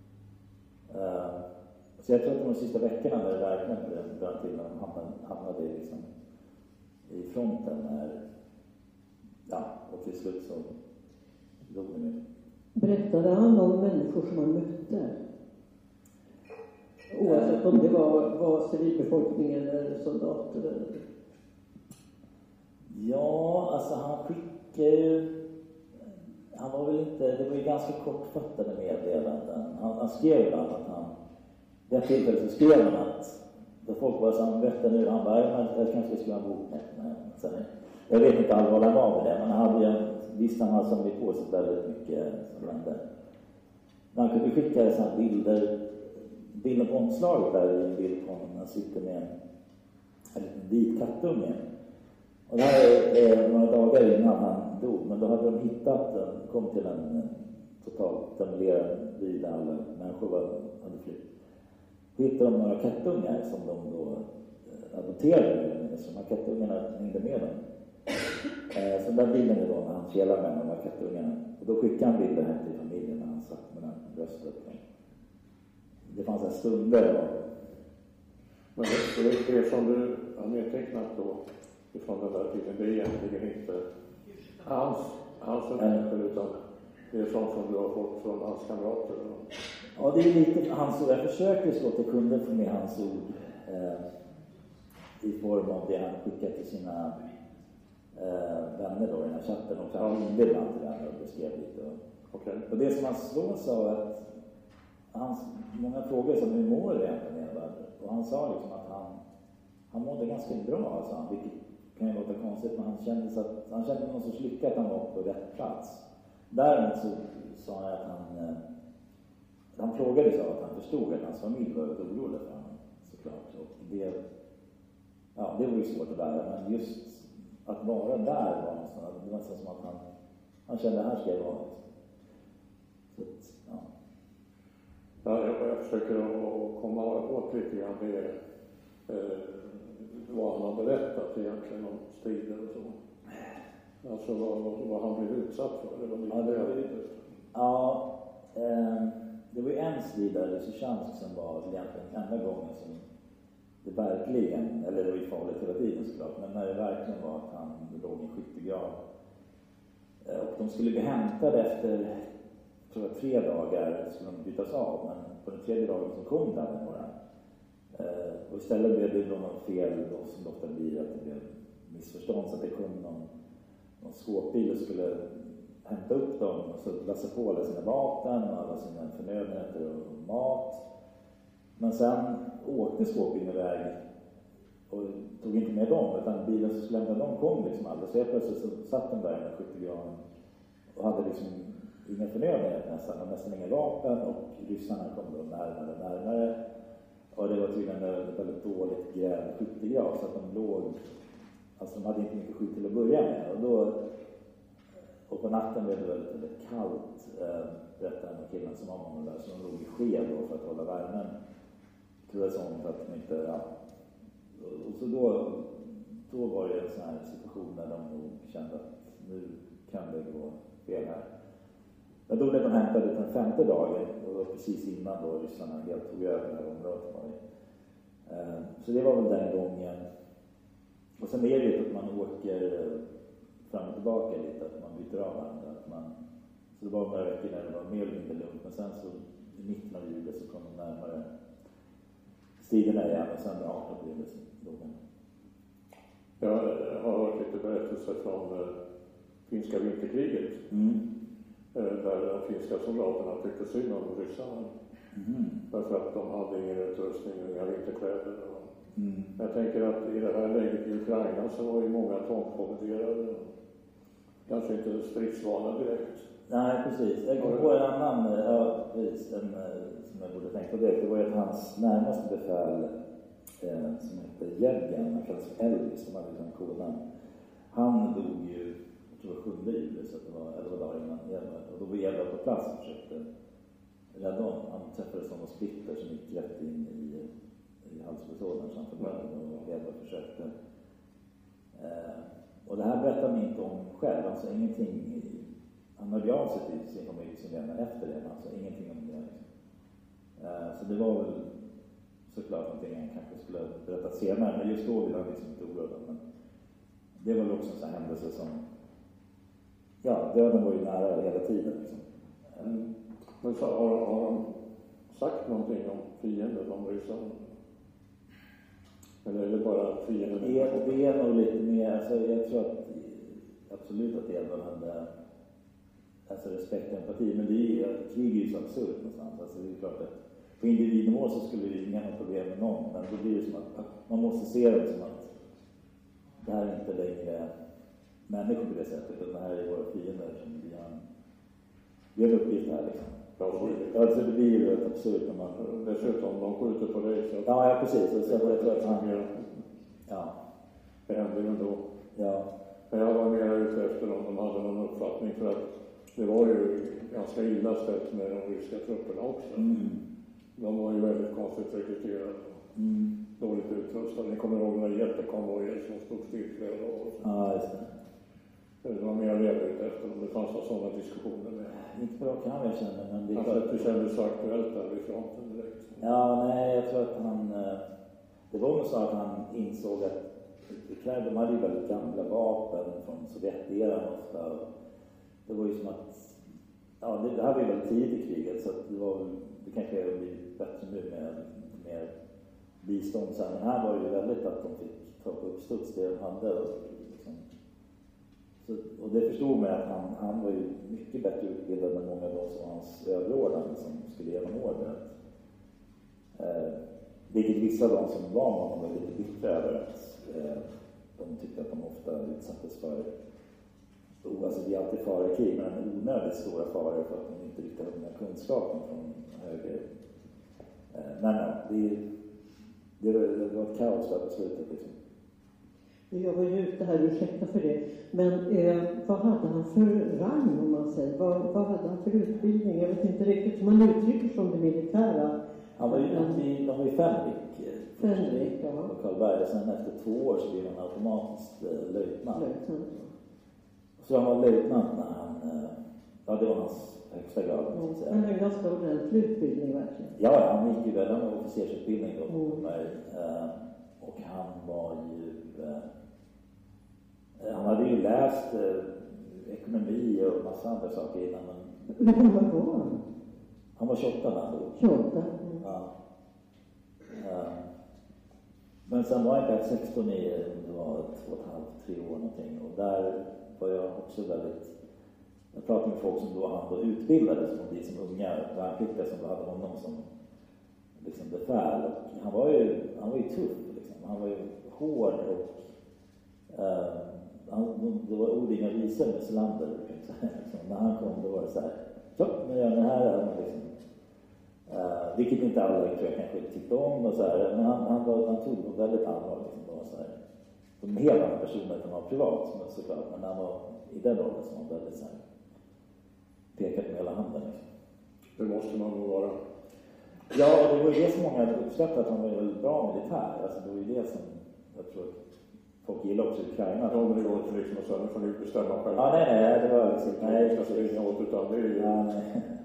Speaker 3: Uh, så jag tror att de sista veckorna när det verkligen började till när de hamnade, hamnade liksom i fronten när, ja, och till slut så dog de ju.
Speaker 2: Berättade han om människor som han mötte? Oavsett om det var, var civilbefolkning eller soldater eller...
Speaker 3: Ja, alltså han skickade ju, han var väl inte, det var ju ganska kortfattade meddelanden. Han, han skrev ibland att han, vid ett tillfälle så skrev han att då folk var samarbete nu, han bara, jag kanske skulle skriva en bok med. Sen, jag vet inte allvarligt han var med det, men han hade ju en visst han har samlat på sig väldigt mycket som hände. Man kunde skicka sådana bilder, bilden på omslaget där är en bild på honom när han sitter med en, en liten vit kattunge. Och det här är några dagar innan han dog, men då hade de hittat den, kom till en totalt demolerad by där alla människor var, hade flytt. Då hittade de några kattungar som de då adopterade, så de här kattungarna hängde med dem. Eh, så den bilden är då när han kelar med de här kattungarna. Och då skickade han bilder hem till familjen när han satt med den bröstet. Det fanns en stunder av
Speaker 1: men det, det, det som du har nedtecknat då ifrån den där tiden, det är egentligen inte hans, hans uppgifter, utan det är sånt som du har fått från hans kamrater.
Speaker 3: Ja, det är lite hans ord. Jag försöker så att jag kunde få med hans ord eh, i form av det han skickade till sina eh, vänner då i den här chatten. Och han ringde ibland till vänner och beskrev lite. Och,
Speaker 1: okay.
Speaker 3: och det som han slår sa att hans många frågor som hur mår det egentligen Edvard? Och han sa liksom att han, han mådde ganska bra, alltså, vilket kan ju låta konstigt, men han kände, att, han kände någon sorts lycka att han var på rätt plats. Däremot så sa han att han, eh, han frågade så att han förstod att hans familj var väldigt orolig för honom, såklart. Och det, ja, det var ju svårt att bära, men just att vara där var någonstans, det var nästan som att han, han kände här ska jag vara. Så, ja.
Speaker 1: Ja, jag, jag försöker att komma åt lite grann det eh, vad han har berättat egentligen om strider och så. Alltså vad, vad han blev utsatt för. Det var lite
Speaker 3: ja, det var, ja eh, det var ju en strid där i Suchansk som var egentligen enda gången som det verkligen, eller det var ju farligt hela tiden såklart, men när det verkligen var att han låg i en skyttegrav. Eh, och de skulle bli hämtade efter tror jag, tre dagar skulle de bytas av, men på den tredje dagen så kom det några. Eh, och istället blev det då något fel då, som ofta blir att det blev missförstånd, så att det kom någon, någon skåpbil och skulle hämta upp dem och så lassa på alla sina vapen och alla sina förnödenheter och mat. Men sen åkte skåpbilen iväg och tog inte med dem, utan bilen som skulle hämta dem kom liksom aldrig. Så jag plötsligt så satt de där i skyttegraven och hade liksom inga förnödenheter nästan, och nästan inga vapen, och ryssarna kom då närmare och närmare. Och det var tydligen en väldigt dåligt grävd skyttegrav, så att de låg, alltså de hade inte mycket skydd till att börja med. Och då, och på natten blev det väldigt, väldigt kallt, eh, berättade den killen som var med honom där, så de låg i sked då för att hålla värmen. Tror jag sånt att de inte, ja. Och så då, då var det en sån här situation där de nog kände att nu kan det gå fel här. Men då blev de hämtade den femte dagen, och det var precis innan då ryssarna helt tog över det här området. Eh, så det var väl den gången. Och sen är det ju att man åker fram och tillbaka lite, att man byter av varandra. Att man, så det var några veckor när det var mer eller mindre lugnt, men sen så i mitten av julet så kom de närmare striderna igen, och sen arton blev det domen.
Speaker 1: Jag har hört lite berättelser från eh, finska vinterkriget.
Speaker 3: Mm.
Speaker 1: Där de finska soldaterna tyckte synd om ryssarna.
Speaker 3: Mm.
Speaker 1: Därför att de hade ingen utrustning och inga vinterkläder.
Speaker 3: Mm.
Speaker 1: Jag tänker att i det här läget i Ukraina så var ju många tvångskommenderade. Kanske inte stridsvana direkt.
Speaker 3: Nej, precis. Jag kom på en annan, ja, precis, en, som jag borde tänka på direkt. Det var ju att hans närmaste befäl, eh, som hette Jevgen, han kallas för Elvis, som hade den koden. Han dog ju, jag tror det var sjunde juli, så det var elva dagar innan Edvard. Och då var Edvard på plats och försökte rädda honom. Han träffades som en splitter som gick rätt in i, i halspulsådern så han förblödde, och Edvard försökte. Eh, och det här berättar han inte om själv, alltså ingenting. Han hörde av sig till sin familj som vänner efter det, alltså ingenting om det. Liksom. Eh, så det var väl såklart någonting han kanske skulle berätta senare, men just då ville han liksom inte oroa dem. Men det var väl också en sån här händelse som, ja, döden var ju nära hela tiden. Liksom.
Speaker 1: Mm. Men så har, har de sagt någonting om fienden, om ryssarna? Eller är det bara fienden?
Speaker 3: Det, det är nog lite mer, alltså jag tror att absolut att Edvard hade alltså respekt och empati, men det är ju, krig är ju så absurt någonstans. Alltså det är klart att på individnivå så skulle det inga problem med någon, men då blir det som att man måste se det som att det här är inte längre människor på det sättet. Utan det här är våra fiender som vi har, vi har en uppgift här liksom. Ja, alltså det blir ju rätt absurt när man...
Speaker 1: Dessutom, de skjuter på dig så...
Speaker 3: Ja, ja precis. Så jag tror att han... Ja.
Speaker 1: Det händer ju ändå.
Speaker 3: Ja.
Speaker 1: Men jag var mer ute efter om de hade någon uppfattning, för att det var ju ganska illa ställt med de ryska trupperna också.
Speaker 3: Mm.
Speaker 1: De var ju väldigt konstigt rekryterade.
Speaker 3: Mm.
Speaker 1: Dåligt utrustade. Ni kommer ihåg några jättekonvojer som stod stillflöda och så.
Speaker 3: Ja, just det.
Speaker 1: Det var mer ledigt efter om det fanns sådana diskussioner med.
Speaker 3: Inte bra kan jag känna, men det är
Speaker 1: Kanske
Speaker 3: klart.
Speaker 1: att det kändes så aktuellt där vid fronten direkt.
Speaker 3: Ja, nej, jag tror att han... Det var nog så att han insåg att Ukraina, de hade ju väldigt gamla vapen från Sovjeteran ofta. Det var ju som att... Ja, det, det här var ju väldigt tidigt i kriget, så att det var det kanske har blivit bättre nu med mer bistånd. Så här. Men här var det ju väldigt att de fick ta på uppstuds det de hade. Och, liksom. så, och det förstod mig att han, han var ju mycket bättre utbildad än många av de som var hans överordnade som skulle genomordna. Eh, vilket vissa av de som var med honom var lite bittra över att eh, de tyckte att de ofta utsattes för, oh, alltså det är alltid fara i krig, men onödigt stora faror för att de inte riktigt hade den här kunskapen från höger. Eh, men ja, det, det, var, det var ett kaos där på slutet liksom.
Speaker 2: Jag var ju ute här, ursäkta för det. Men eh, vad hade han för rang, om man säger? Vad, vad hade han för utbildning? Jag vet inte riktigt hur man uttrycker som det militära.
Speaker 3: Han var ju, de var ju Fänrik.
Speaker 2: Fänrik, ja.
Speaker 3: Och Karlberg. Sen efter två år så blev han automatiskt eh, löjtnant.
Speaker 2: Löjtnant.
Speaker 3: Så han var löjtnant när han... Eh, ja, det var hans högsta grad.
Speaker 2: Ja, men en ganska ordentlig utbildning verkligen.
Speaker 3: Ja, han gick ju väl en officersutbildning då på
Speaker 2: Mm.
Speaker 3: Karlberg. Eh, och han var ju... Eh, han hade ju läst eh, ekonomi och massa andra saker innan. Men
Speaker 2: Hur gammal var han?
Speaker 3: han var tjugoåtta när han dog.
Speaker 2: tjugoåtta. Mm.
Speaker 3: Ja. Uh, men sen var jag inte sexton i, det var två och ett halvt, tre år någonting. Och där var jag också väldigt... Jag pratade med folk som då han då utbildade, som de som unga värnpliktiga som hade honom som liksom befäl. Och han var ju, han var ju tuff liksom. Han var ju hård och... Uh, han, det var ord inga visor med Selander. Liksom. När han kom då var det så här, så, nu gör det här. Liksom. Uh, vilket inte alla tror jag kanske tyckte om. Och så här. Men han, han, var, han tog det väldigt allvarligt. Liksom. Var så här. De helt andra personer än han var privat, såklart. Men han var i den rollen som var väldigt så här, pekat med hela handen. Liksom.
Speaker 1: Det måste man nog vara.
Speaker 3: Ja, det var ju det som många uppskattade, att han var väldigt bra militär. Alltså, det var ju det som jag tror folk gillar också i Ukraina.
Speaker 1: Ja, men det går inte liksom att säga, nu får ni bestämma själv.
Speaker 3: Ja, nej, nej, det var liksom...
Speaker 1: Nej, jag ska springa åt, utan det är ju...
Speaker 3: Ja, nej.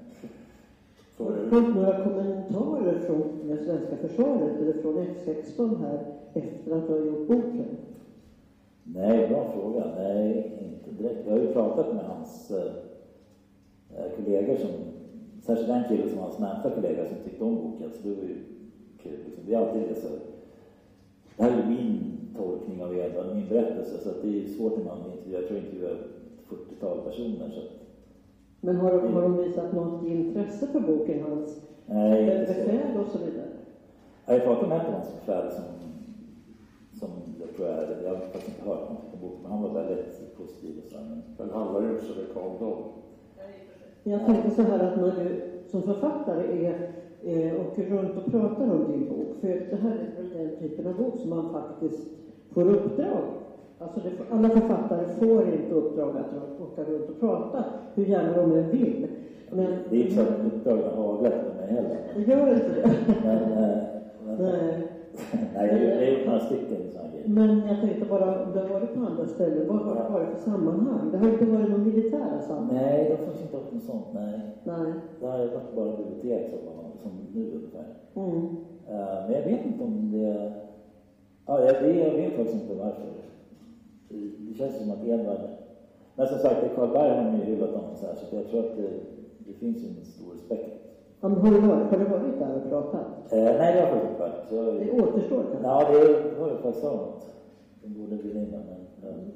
Speaker 1: Så är
Speaker 2: Har
Speaker 1: det.
Speaker 2: du fått några kommentarer från det svenska försvaret eller från F sexton här efter att du har gjort boken?
Speaker 3: Nej, bra fråga. Nej, inte direkt. Jag har ju pratat med hans eh, kollegor som... Särskilt den killen som var hans närmsta kollega som tyckte om boken. Så det var ju kul. Liksom. Det är alltid det så... Det här är ju min tolkning av er, min berättelse. Så att det är svårt när man intervjuar. Jag tror inte intervjuar fyrtiotal personer. Så att...
Speaker 2: Men har, har de visat något intresse för boken, hans
Speaker 3: Nej,
Speaker 2: befäl och så vidare?
Speaker 3: Jag har pratat med hans befäl som, som jag tror är, jag har faktiskt inte hört något om boken, men han var väldigt positiv. Och så, men...
Speaker 1: Den handlar ju inte så mycket om dem.
Speaker 2: Jag tänker så här att när du som författare är, eh, åker runt och pratar om din bok, för det här är väl den typen av bok som man faktiskt får uppdrag. Alltså det, alla författare får inte uppdrag att åka runt och prata, hur gärna de än vill. Men,
Speaker 3: det är inte så att uppdragen har avlett med mig heller.
Speaker 2: Det gör inte det.
Speaker 3: Men, äh, men,
Speaker 2: Nej.
Speaker 3: nej, jag har gjort några stycken sådana grejer.
Speaker 2: Men jag tänkte bara, om du har varit på andra ställen, vad har det varit för sammanhang? Det har inte varit någon militära sammanhang?
Speaker 3: Nej, det finns inte något sånt, nej.
Speaker 2: Nej.
Speaker 3: Det har varit bara bibliotek som, som nu ungefär.
Speaker 2: Mm.
Speaker 3: Uh, men jag vet inte om det... Ja, jag, det, jag vet faktiskt inte varför. Det, det känns som att Edvard... Men som sagt, i Karlberg har man ju hyllat dem så här, så jag tror att det, det finns en stor respekt.
Speaker 2: Ja, men har du varit, har du varit där och pratat?
Speaker 3: Uh, nej, det har jag faktiskt inte varit. Så,
Speaker 2: Det återstår kanske?
Speaker 3: ja, det har jag faktiskt sagt. De borde bli innan, men... Um,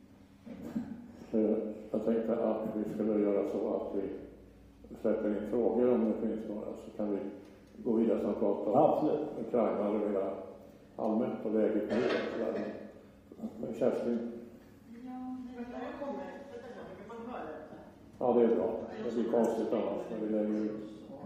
Speaker 1: Eh, Jag tänkte att vi skulle göra så att vi släpper in frågor om det finns några, så kan vi gå vidare och prata om
Speaker 3: ja, absolut.
Speaker 1: Ukraina eller mera allmänt på läget nu. Men Kerstin?
Speaker 5: Ja,
Speaker 1: Ja, det är bra. Det blir konstigt annars när vi lägger ut.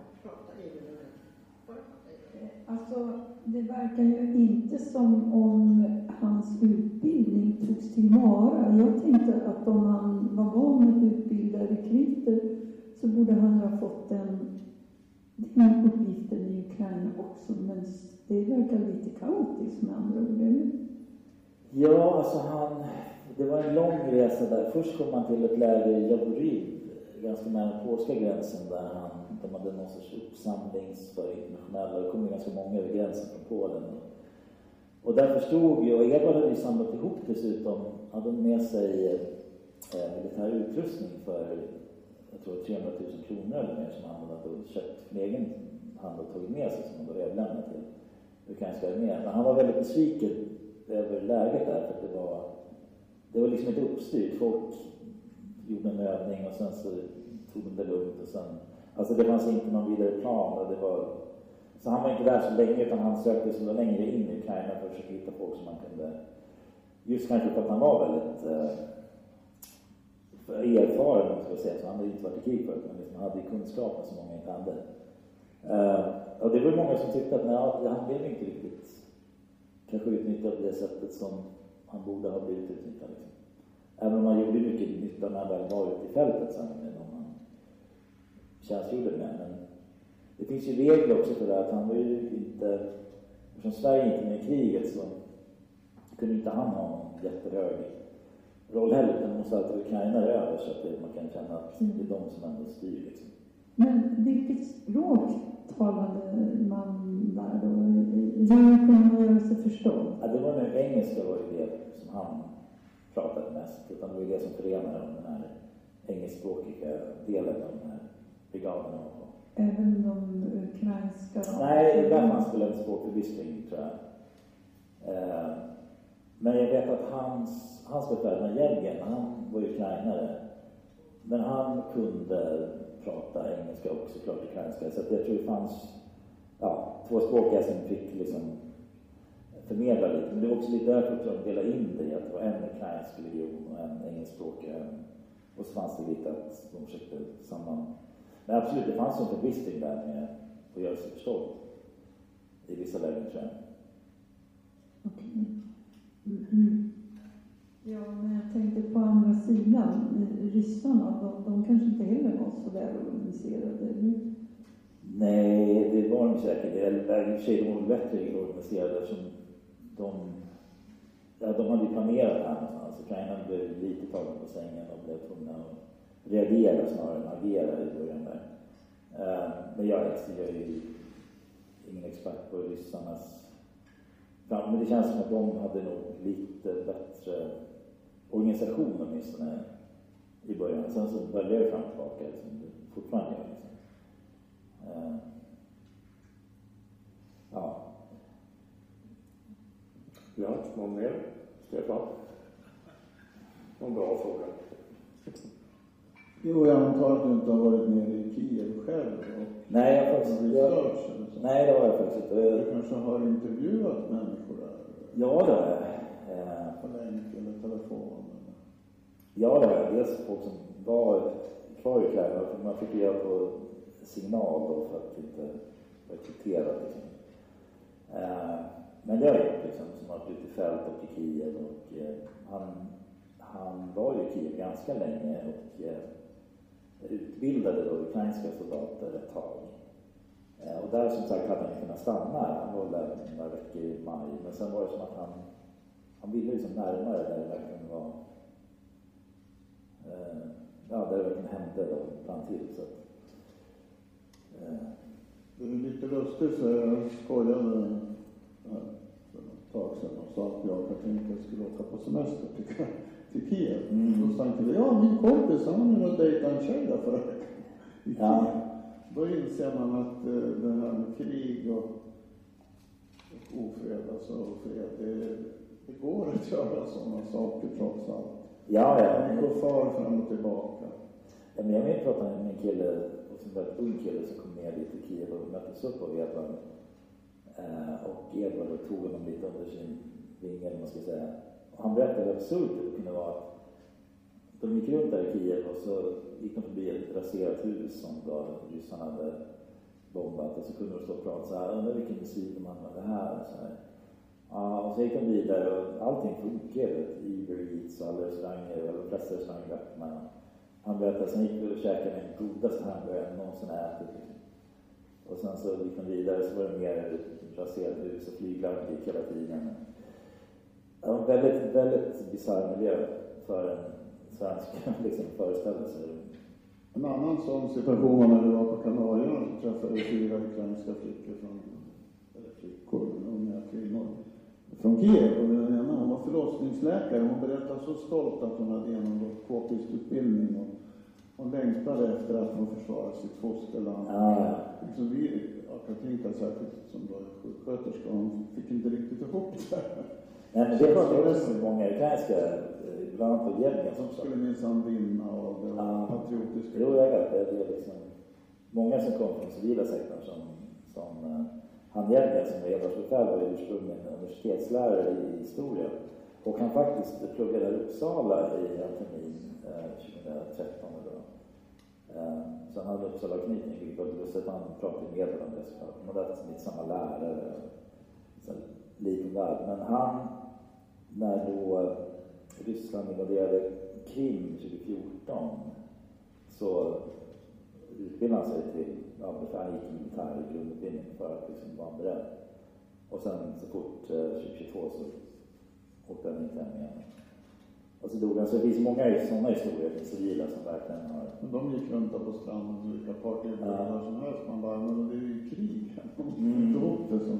Speaker 5: Alltså, det verkar ju inte som om hans utbildning togs tillvara. Jag tänkte att om han var van att utbilda rekryter så borde han ha fått den, den uppgiften i Ukraina också. Men det verkar lite kaotiskt med andra ord, eller?
Speaker 3: Ja, alltså han, det var en lång resa där. Först kom han till ett läger i Javorib, ganska nära polska gränsen, där han, de hade någon sorts uppsamlings för internationella. Det kom ju ganska många över gränsen från Polen. Och där förstod jag, och Edvard hade ju samlat ihop dessutom, hade med sig eh, militär utrustning för, jag tror trehundratusen kronor eller mer, som han hade köpt för egen hand och tagit med sig, som han då överlämnat till ukrainska armén. Men han var väldigt besviken över läget där, för det var, det var liksom inte uppstyrt. Folk gjorde en övning och sen så tog de det lugnt och sen, alltså det fanns inte någon vidare plan, och det var, så han var inte där så länge, utan han sökte sig längre in i Ukraina för att försöka hitta folk som man kunde, just kanske för att han var väldigt eh, erfaren, ska jag säga, så han hade inte varit i krig förut, men liksom han hade ju kunskapen som många inte hade. Uh, och det var många som tyckte att nej, han blev inte riktigt kanske utnyttjad på det sättet som han borde ha blivit utnyttjad. Liksom. Även om han gjorde mycket nytta när han väl var ute i fältet sen, med de han tjänstgjorde med. Men det finns ju regler också för det, att han var ju inte, eftersom Sverige inte med i kriget så kunde inte han ha någon jättehög roll heller, utan måste alltid Ukraina över så att man kan känna att det är de som ändå styr. Liksom.
Speaker 5: Men vilket språk talade man där då? Hur kunde man göra sig förstå?
Speaker 3: Ja, det var nu engelska var ju det som han pratade mest, utan det var ju det som förenade den här engelskspråkiga delen av den här brigaden.
Speaker 5: Även de ukrainska?
Speaker 3: Nej, där fanns väl en språkförbistring, tror jag. Eh, men jag vet att hans, hans befälhavare Jevgen, han var ju ukrainare. Men han kunde prata engelska och såklart ukrainska. Så att jag tror det fanns ja, två språkiga som fick liksom förmedla lite. Men det var också lite därför att de delade in det. Att det var en ukrainsk region och en engelskspråkig. Och så fanns det lite att de försökte samman. Men absolut, det fanns en förbistring där med att göra sig förstådd. I vissa lägen, tror jag.
Speaker 5: Okej. Okay. Mm-hmm. Ja, men jag tänkte på andra sidan, ryssarna, de, de kanske inte heller var så väl organiserade, eller?
Speaker 3: Nej, det var de säkert. Eller i och för sig, de var bättre organiserade eftersom de, ja, de hade ju planerat det här någonstans. Ukraina blev lite tagen på sängen och blev tvungna att reagera snarare än agera i början där. Uh, men jag, jag är ju ingen expert på ryssarnas. Ja, men det känns som att de hade nog lite bättre organisation åtminstone i början. Sen så började jag fram och tillbaka liksom, fortfarande gör liksom. Uh, ja.
Speaker 1: Ja, någon mer? Stefan? Någon bra fråga?
Speaker 6: Jo, jag antar att du inte har varit nere i Kiev själv. Och
Speaker 3: nej, jag faktiskt jag, nej, det var jag faktiskt inte.
Speaker 6: Du kanske har intervjuat människor där?
Speaker 3: Ja, det har jag. Eh,
Speaker 6: på länk eller telefon?
Speaker 3: Ja, det har jag. Dels folk som var kvar i Ukraina. Man fick göra på signal då för att inte rekrytera. Liksom. Eh, men det har jag gjort, liksom, som har varit ute i fält och i Kiev. Och, eh, han, han var ju i Kiev ganska länge och eh, utbildade då ukrainska soldater ett tag. Eh, och där som sagt hade han kunnat stanna. Han var där några veckor i maj. Men sen var det som att han, han ville liksom närmare där det verkligen var. Eh, ja, där det verkligen hände då bland till. Så att, eh.
Speaker 6: Det är lite lustigt, så jag skojade här för ett tag sedan och sa att jag kanske inte skulle åka på semester till, till Kiev. Mm. Då tänkte jag, ja, min kompis han är nog dejta en tjej där förra veckan i
Speaker 3: Ja.
Speaker 6: Kiev. Då inser man att uh, det här med krig och, och ofred, alltså ofred, det, det går att göra sådana saker trots allt.
Speaker 3: Ja, ja.
Speaker 6: Man går far fram och tillbaka.
Speaker 3: Ja, men jag vet prata med en kille, och en väldigt ung kille som kom ner dit till Kiev och möttes upp av Edvard. Eh, och Edvard tog honom lite under sin vinge, eller man ska säga. Och han berättade hur absurt det kunde vara. de gick runt där i Kiev och så gick de förbi ett raserat hus som då ryssarna hade bombat, och så kunde de stå och prata så här, undrar vilken musik de använde här och så här. Ja, och så gick de vidare och allting funkade, Uber Eats och alla restauranger, eller de flesta restauranger öppnade. Han berättade, sen gick vi och käkade den godaste hamburgaren någonsin ätit. Och sen så gick de vidare, så var det mer raserade hus och flyglarm gick hela tiden. Det var en väldigt, väldigt bizarr miljö för en svensk liksom, föreställelse.
Speaker 6: En annan sån situation var när vi var på Kanarieöarna, så träffade vi fyra ukrainska flickor från, eller flickor, unga kvinnor från Kiev. Och den ena, hon var förlossningsläkare. Hon berättade så stolt att hon hade genomgått K P-utbildning och hon längtade efter att hon försvarade sitt fosterland.
Speaker 3: Ah.
Speaker 6: Liksom vi, Katinka särskilt som var sjuksköterska, hon fick inte riktigt ihop det.
Speaker 3: Nej, men det var också många ukrainska, bland annat på Gävlen,
Speaker 6: som skulle minsann vinna och det var
Speaker 3: ah.
Speaker 6: patriotiska.
Speaker 3: Jo, jag vet det. Det är liksom många som kom från civila sektorn som, som uh, han Gävlen som är Edvardsbefäl var ursprungligen universitetslärare i historia. Och han faktiskt pluggade i Uppsala i en termin uh, tjugohundratretton. Då. Uh, så han hade Uppsala-knytning, vilket var lustigt. Han pratade med varandra. De hade haft lite samma lärare. Så lite värld. Men han, när då Ryssland invaderade Krim tjugohundrafjorton, så utbildade han sig till, ja, han gick i militär grundutbildning för att liksom vara beredd. Och sen så fort eh, tjugohundratjugotvå så åkte han inte hem igen. Och så dog han. Så det finns många sådana historier med civila som verkligen har...
Speaker 6: Men de gick runt på stranden och vilka partybördar ja. som helst. Man bara, men det är ju krig. De mm. inte ihop det som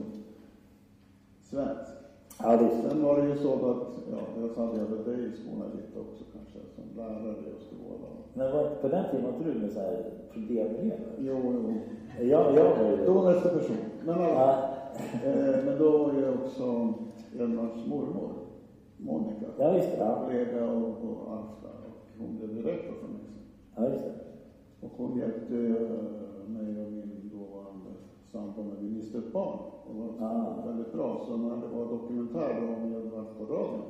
Speaker 6: svensk.
Speaker 3: Ja, det är...
Speaker 6: Sen var det ju så att, ja, jag hade dig i skolan lite också kanske, som lärare i Östervåla.
Speaker 3: Men var, på den tiden var inte du med så här problemelever?
Speaker 6: Jo, jo.
Speaker 3: Ja, jag var ju...
Speaker 6: Då nästa person. Men, alltså,
Speaker 3: ja.
Speaker 6: eh, men då var ju också Elmars mormor, Monica.
Speaker 3: Ja, just det. Ja.
Speaker 6: Kollega och, och Alfta. Och hon blev direkt för mig.
Speaker 3: Ja, just det.
Speaker 6: Och hon hjälpte mig och min dåvarande sambo när vi miste ett barn. Och det var ah. väldigt bra. Så när det var dokumentär då om Edvard på radion.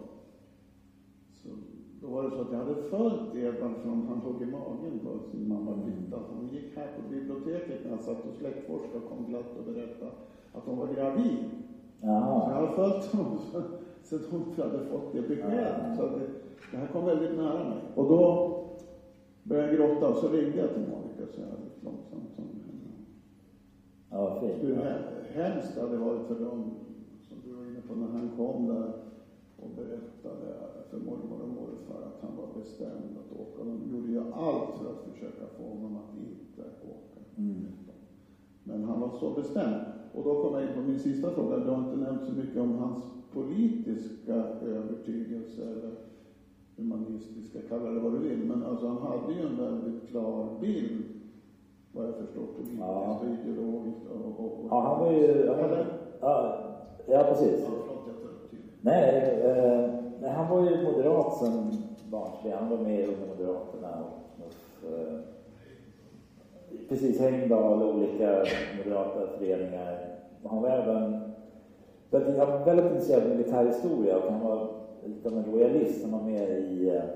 Speaker 6: Så då var det så att jag hade följt Edvard från han låg i magen på sin mamma Britta. Hon gick här på biblioteket när jag satt och släktforskade och kom glatt och berättade att hon var gravid.
Speaker 3: Ah.
Speaker 6: Så jag hade följt honom så att hon hade fått det beskedet. Ah. Så det, det här kom väldigt nära mig. Och då började jag gråta och så ringde jag till Monica så jag hade lite långsamt som henne.
Speaker 3: Ja, fint.
Speaker 6: Hur hemskt det hade varit för dem som du var inne på när han kom där och berättade för mormor och morfar att han var bestämd att åka. De gjorde ju allt för att försöka få honom att inte åka. Mm. Men han var så bestämd. Och då kom jag in på min sista fråga. Du har inte nämnt så mycket om hans politiska övertygelse eller humanistiska, kalla det vad du vill. Men alltså han hade ju en väldigt klar bild, vad jag förstår, politiskt ja. och ideologiskt. Och, och, och,
Speaker 3: ja, han var ju... Han var, ja, ja, precis.
Speaker 6: Ja, förlåt, jag tar upp till.
Speaker 3: Nej, eh, nej, han var ju moderat som barnslig. Han var med i Unga Moderaterna och, och eh, precis, Hängdal och olika moderata föreningar. Och han var även väldigt, han var väldigt intresserad av militärhistoria och han var lite av en royalist som var med i eh,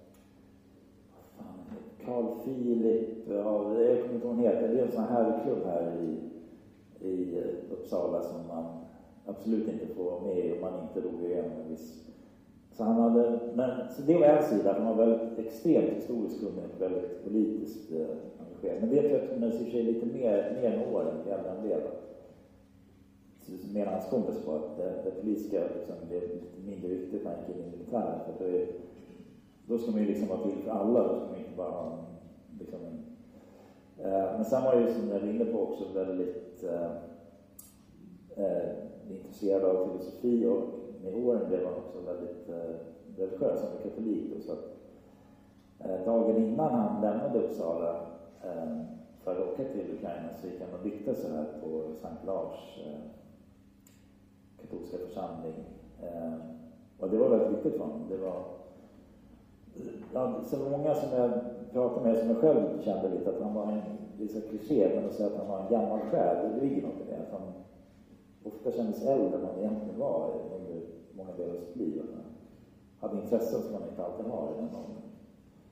Speaker 3: Carl Philip, ja, jag kommer inte ihåg heter. Det är en sån här klubb här i, i Uppsala som man absolut inte får vara med i om man inte låg igenom en viss. Så han hade, men så det var en sida, han var väldigt extremt historiskt kunnig och väldigt politiskt eh, engagerad. Men det tror jag tonade sig lite mer, mer än åren än han blev. Så menar hans kompis på att det, det politiska liksom, blev lite mindre viktigt när han gick in i militären. För då, är, då ska man ju liksom vara till för alla, då ska man inte bara ha en, liksom en eh, men sen var ju som jag var inne på också väldigt eh, eh, intresserad av filosofi och med åren blev han också väldigt eh, religiös som katolik. Då, så att, eh, dagen innan han lämnade Uppsala eh, för att åka till Ukraina så gick han och bytte så här på Sankt Lars eh, katolska församling. Eh, och det var väldigt viktigt för honom. Det var ja, så många som jag pratade med som jag själv kände lite att han var en, det är så kliché, men att säga att han var en gammal själ, det ligger något i det. Att han ofta kändes äldre än han egentligen var under många delar av sitt liv. Han hade intressen som man inte alltid har i den åldern.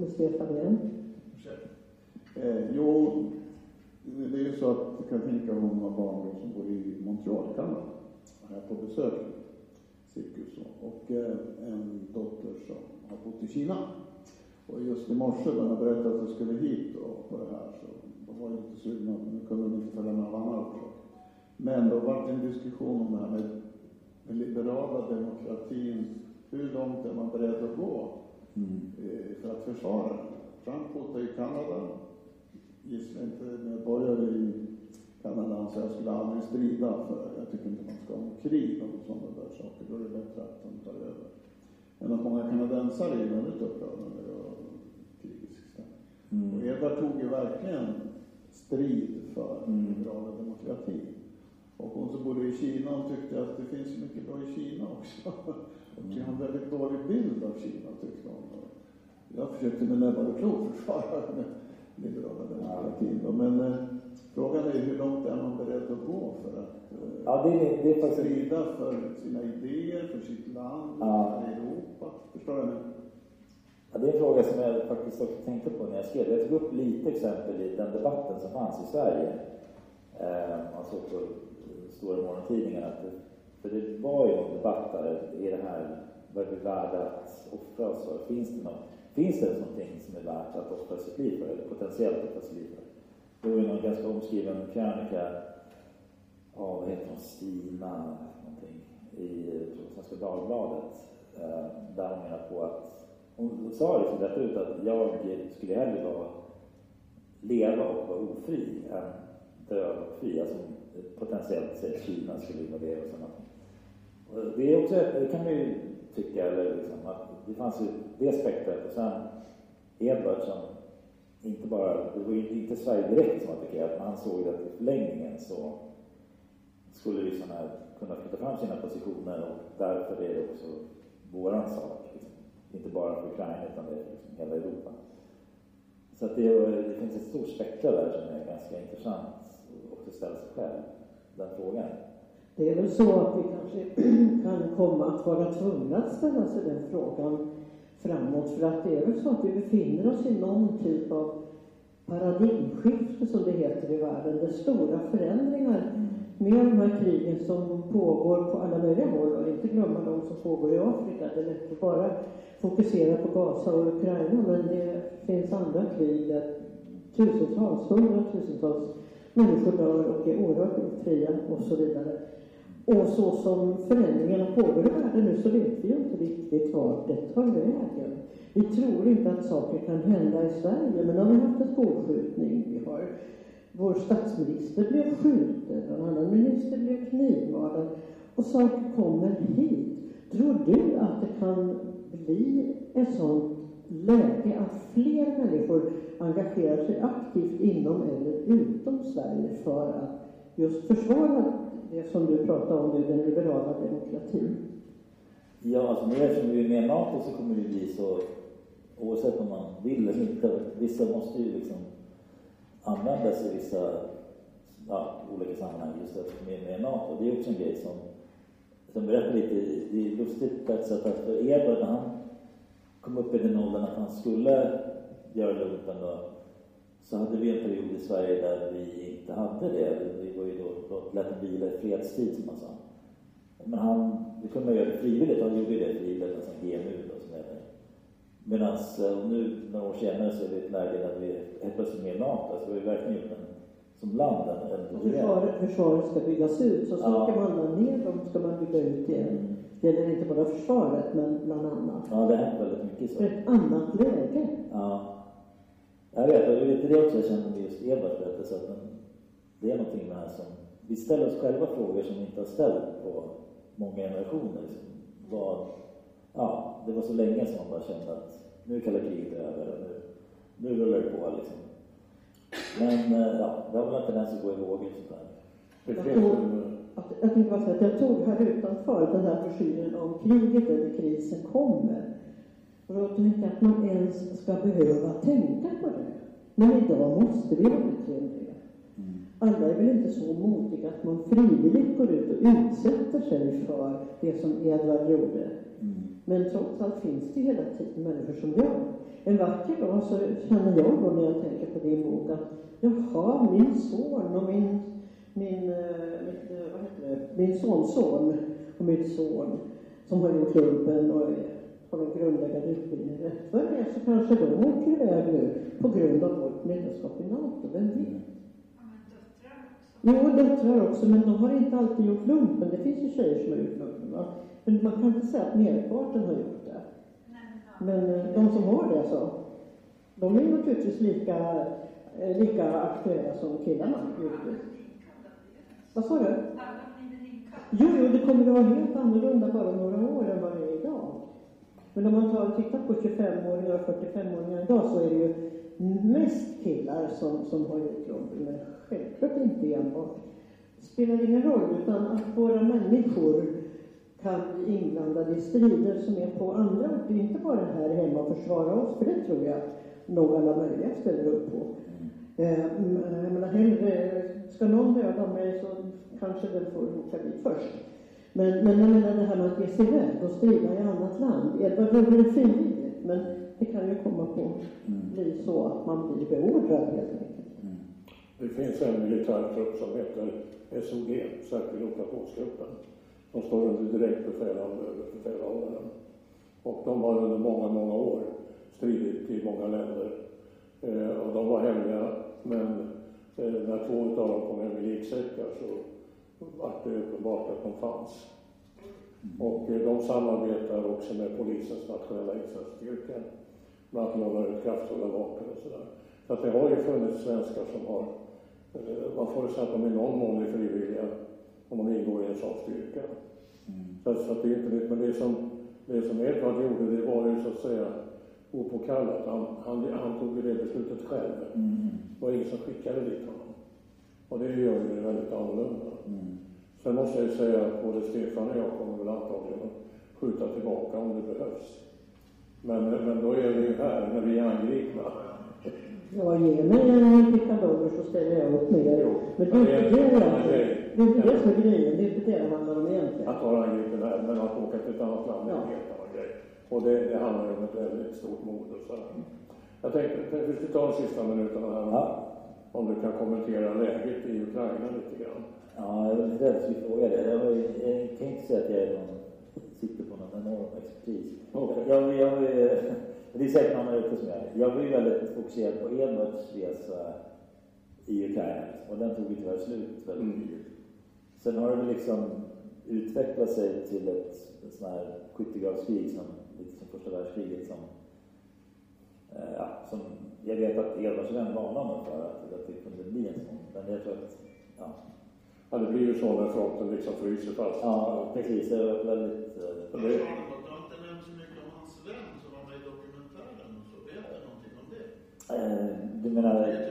Speaker 2: med Stefan igen.
Speaker 6: Eh, jo, det är ju så att Katinka, hon har barn som bor i Montreal, Kanada. Här på besök, cirkus. Och eh, en dotter som har bott i Kina. Och just i morse när jag berättade att jag skulle hit och på det här, så de var ju inte sugna, men nu kunde de inte följa med av andra också. Men då var det en diskussion om det här med den liberala demokratin. Hur långt är man beredd att gå mm. eh, för att försvara den? Trump hotar i Kanada. Gissar inte medborgare i Kanada, så jag skulle aldrig strida, för jag tycker inte man ska ha en krig om sådana där saker. Då är det bättre att de tar över. Men att många kanadensare är väldigt upprörda när det var krigiskt. Mm. Och Edvard tog ju verkligen strid för mm. liberala demokrati. Och hon som bodde i Kina, hon tyckte att det finns mycket bra i Kina också. Och mm. har en väldigt dålig bild av Kina, tyckte hon. Jag försökte med näbbar och klor försvara med liberala demokratin. Ja. Men eh, frågan är hur långt är man beredd att gå för att eh,
Speaker 3: ja, det är, det är faktiskt...
Speaker 6: strida för sina idéer, för sitt land,
Speaker 3: ja.
Speaker 6: för Europa. Förstår du?
Speaker 3: Ja, det är en fråga som jag faktiskt också tänkte på när jag skrev. Jag tog upp lite exempel i den debatten som fanns i Sverige. Eh, man såg på stora morgontidningarna. För det var ju en debatt där, är det här, vad är det värda att offra oss för? Finns det, någon, finns det någonting som är värt att offra sitt liv för, eller potentiellt offra sitt liv för? Det var ju någon ganska omskriven krönika av, vad heter hon, Stina någonting, i Svenska Dagbladet. Eh, där hon menar på att, hon sa liksom rätt ut att jag skulle hellre vara, leva och vara ofri än dö och fri. Alltså potentiellt sett Kina skulle invadera och sådana. Och det är också, det kan man ju tycka, eller liksom, att det fanns ju det spektrat. Och sen Edvard som inte bara, det var ju inte Sverige direkt som attackerat, men han såg att i förlängningen så skulle vi sådana här kunna flytta fram sina positioner, och därför är det också våran sak. Liksom. Inte bara för Ukraina utan det är liksom hela Europa. Så att det, det finns ett stort spektra där som är ganska intressant och att ställa sig själv den frågan.
Speaker 2: Det är väl så att vi kanske kan komma att vara tvungna att ställa sig den frågan framåt, för att det är väl så att vi befinner oss i någon typ av paradigmskifte som det heter i världen. Det är stora förändringar med de här krigen som pågår på alla möjliga håll, och inte glömma de som pågår i Afrika. Det är lätt att bara fokusera på Gaza och Ukraina, men det finns andra krig där tusentals, hundratusentals människor dör och är oerhört ofria och så vidare. Och så som förändringarna pågår i världen nu, så vet vi ju inte riktigt vart det tar vägen. Vi tror inte att saker kan hända i Sverige, men då har vi haft en skolskjutning. Vi har, vår statsminister blev skjuten, en annan minister blev knivmördad, och saker kommer hit. Tror du att det kan bli ett sånt läge att fler människor engagerar sig aktivt inom eller utom Sverige för att just försvara det som du pratar om nu, den liberala demokratin?
Speaker 3: Ja, alltså mer som vi är med i NATO så kommer det bli så, oavsett om man vill eller inte, vissa måste ju liksom använda sig i vissa ja, olika sammanhang just att vi är med i NATO. Det är också en grej som, som berättar lite, det är lustigt på ett sätt att för Edvard när han kom upp i den åldern att han skulle göra lumpen då, så hade vi en period i Sverige där vi inte hade det. Vi var ju då lät en vila i fredstid som man sa. Men han, vi kunde göra det frivilligt, han gjorde det frivilligt, alltså G M U då som heter. Medan nu, några år senare, så är det ett läge där vi helt plötsligt med NATO, alltså vi har verkligen gjort en, som land en, en
Speaker 2: försvaret, försvaret ska byggas ut, så ska ja. man ner dem ska man bygga ut igen. Mm. Det gäller inte bara försvaret, men bland annat.
Speaker 3: Ja, det har hänt väldigt mycket så.
Speaker 2: För ett annat läge.
Speaker 3: Ja. Jag vet, och det är det också jag känner med just Edvards berättelse, att det är någonting med det här som, vi ställer oss själva frågor som vi inte har ställt på många generationer. Liksom. Var, ja, det var så länge som man bara kände att nu är kalla kriget över, nu, nu rullar det på liksom. Men ja, det har väl en tendens att gå i vågor sådär.
Speaker 2: Jag tog, att, jag tänkte bara säga att jag tog här utanför den här broschyren om kriget eller krisen kommer. Och då tänkte jag att man ens ska behöva tänka på det. Men idag måste vi verkligen det. Mm. Alla är väl inte så modiga att man frivilligt går ut och utsätter sig för det som Edvard gjorde. Mm. Men trots allt finns det hela tiden människor som gör det. En vacker dag så känner jag då när jag tänker på din bok att jaha, min son och min, min, min, vad heter det? min sonson och min son som har gjort lumpen och har en grundläggande utbildning rätt för det, så kanske de åker iväg nu på grund av vårt medlemskap i NATO. Vem vet? Jo, döttrar också, men de har inte alltid gjort lumpen. Det finns ju tjejer som har gjort lumpen, va? Men man kan inte säga att merparten har gjort det. Men de som har det så, de är naturligtvis lika, lika aktuella som killarna. Vad sa du? Jo, jo, det kommer att vara helt annorlunda bara några år än vad det är idag. Men om man tar och tittar på tjugofemåringar och fyrtiofemåringar idag så är det ju mest killar som, som har gjort lumpen. Men självklart inte enbart. Det spelar ingen roll, utan att våra människor kan bli inblandade i strider som är på andra orter, inte bara här hemma och försvara oss, för det tror jag att någon alla möjliga ställer upp på. Eh, jag menar, hellre, ska någon döda mig så kanske den får åka dit först. Men, men jag menar det här med att ge sig iväg och strida i annat land, det är väl frivilligt, men det kan ju komma på bli så att man blir beordrad helt enkelt.
Speaker 1: Det finns en militärtrupp som heter S O G, särskild operationsgruppen. De står under direkt befäl av befälhavaren. Och de har under många, många år stridit i många länder. Eh, och de var hemliga, men eh, när två av dem kom hem i liksäckar så var det uppenbart att de fanns. Och eh, de samarbetar också med polisens nationella insatsstyrka. Med att låna ut kraftfulla vapen och sådär. Så att det har ju funnits svenskar som har, eh, man får säga att de i någon mån är frivilliga om man ingår i en sån styrka. Mm. Så, så att det är inte nytt, men det som, det som Edvard gjorde, det var ju så att säga opåkallat. Han, han, han tog ju det beslutet själv. Mm. Det var ingen som skickade dit honom. Och det gör ju det väldigt annorlunda. Mm. Sen måste jag ju säga att både Stefan och jag kommer väl antagligen att skjuta tillbaka om det behövs. Men, men då är vi ju här när vi är angripna.
Speaker 2: Ja, ge mig en pickadoller så ställer jag upp med er. Men det är inte det egentligen. Det är inte det som är grejen. Det är inte det det handlar om egentligen.
Speaker 1: Att vara angripen här, men att åka till ett annat land är en helt annan grej. Och det, det handlar ju om ett väldigt stort mod och så. Jag tänkte att vi ska ta de sista minuterna här. Ja. Om du kan kommentera läget i Ukraina lite grann.
Speaker 3: Ja, jag vill inte vi fråga det. Jag, jag kan inte säga att jag är någon, sitter på någon enorm expertis. Okay. Jag, jag, jag, det är säkert någon ute som jag. Jag var ju väldigt fokuserad på Edvards resa i Ukraina. Och den tog ju tyvärr slut väldigt mm. tidigt. Sen har det liksom utvecklat sig till ett, ett sån här skyttegravskrig som, lite som första världskriget som, eh, ja, som jag vet att Edvards vän varnade mig för att, att det kunde bli en sån. Men jag tror att, ja.
Speaker 1: Ja, det blir ju så när fronten liksom fryser fast.
Speaker 3: Ja, precis. Det var väldigt... Uh,
Speaker 4: det har inte nämnt så mycket om hans vän som var med i dokumentären. Så vet du någonting om det?
Speaker 3: Uh, du menar...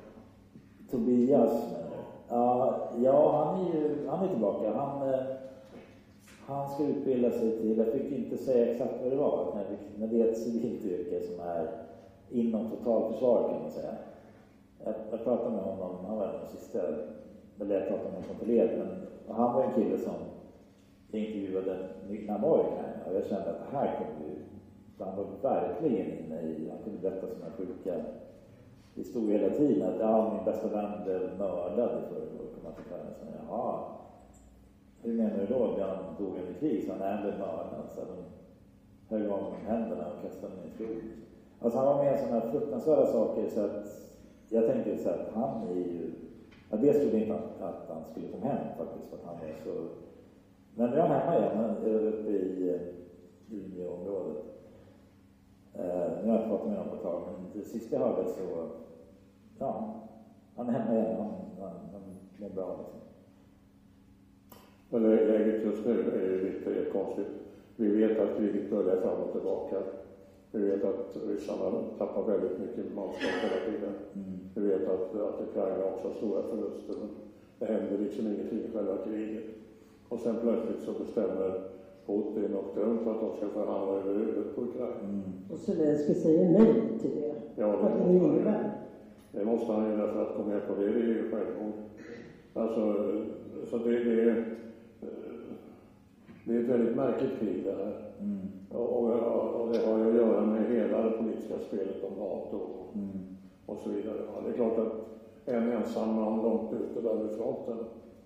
Speaker 3: Tobias menar du? Ja, ja, han är ju han är tillbaka. Han, uh, han ska utbilda sig till... Jag fick inte säga exakt vad det var. Men det är ett civilt yrke som är inom totalförsvar kan man säga. Jag, jag pratade med honom. Han var den sista... Eller jag pratade med honom kontrollerat, men han var en kille som jag intervjuade när han var i Ukraina. Och jag kände att det här kom ju, han var verkligen inne i, han kunde berätta sådana sjuka historier hela tiden. Att ja, min bästa vän blev mördad i förrgår, kom han till Ukraina och sa, jaha, hur menar du då? Blev han dog under krig? Så han är blev mördad. Så de höll av honom händerna och kastade honom i skog. Alltså han var med i sådana här fruktansvärda saker så att jag tänkte så att han är ju... Ja, det stod inte att, att han skulle komma hem faktiskt, för att han var så... Men nu är han hemma igen, han är uppe i Umeå-området. Eh, nu har jag pratat med honom på ett tag, men det sista jag hörde så... Ja, han är hemma igen, han, han, han mår bra liksom.
Speaker 1: Men läget just nu är ju lite konstigt. Vi vet att kriget börjar fram och tillbaka. Vi vet att ryssarna tappar väldigt mycket manskap hela tiden. Mm. Vi vet att, att Ukraina också har stora förluster. Men det händer liksom ingenting i själva kriget. Och sen plötsligt så bestämmer Putin och Trump för att de ska förhandla över huvudet på Ukraina. Mm.
Speaker 2: Och Zelensky säger nej till det.
Speaker 1: Ja, det måste, det, han, ju. det måste han ju därför att gå med på det. Det är ju självmord. Alltså, så det, det är... det är ett väldigt märkligt krig det här.
Speaker 3: Mm.
Speaker 1: Och, och, och det har ju att göra med hela det politiska spelet om NATO och,
Speaker 3: Mm.
Speaker 1: och så vidare. Ja, det är klart att en ensam man långt ute där vid fronten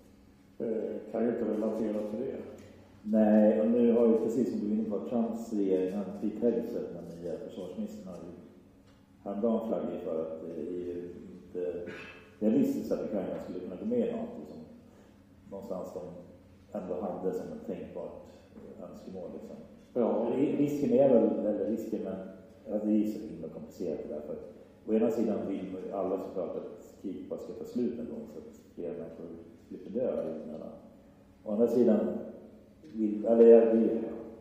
Speaker 1: eh, kan ju inte relatera till det.
Speaker 3: Nej, och nu har ju precis som du är inne på Trumps regering, han fick Hegset, den nya försvarsministern, har ju häromdagen flaggat för att det är ju inte realistiskt att Ukraina skulle kunna gå med i NATO som någonstans de ändå hade som ett tänkbart önskemål liksom.
Speaker 1: Ja.
Speaker 3: Risken är väl, eller risken, men att det är så himla komplicerat därför. Å ena sidan vill alla såklart att krig bara ska ta slut en gång så att fler människor slipper dö i onödan. Å andra sidan vill, eller jag vill,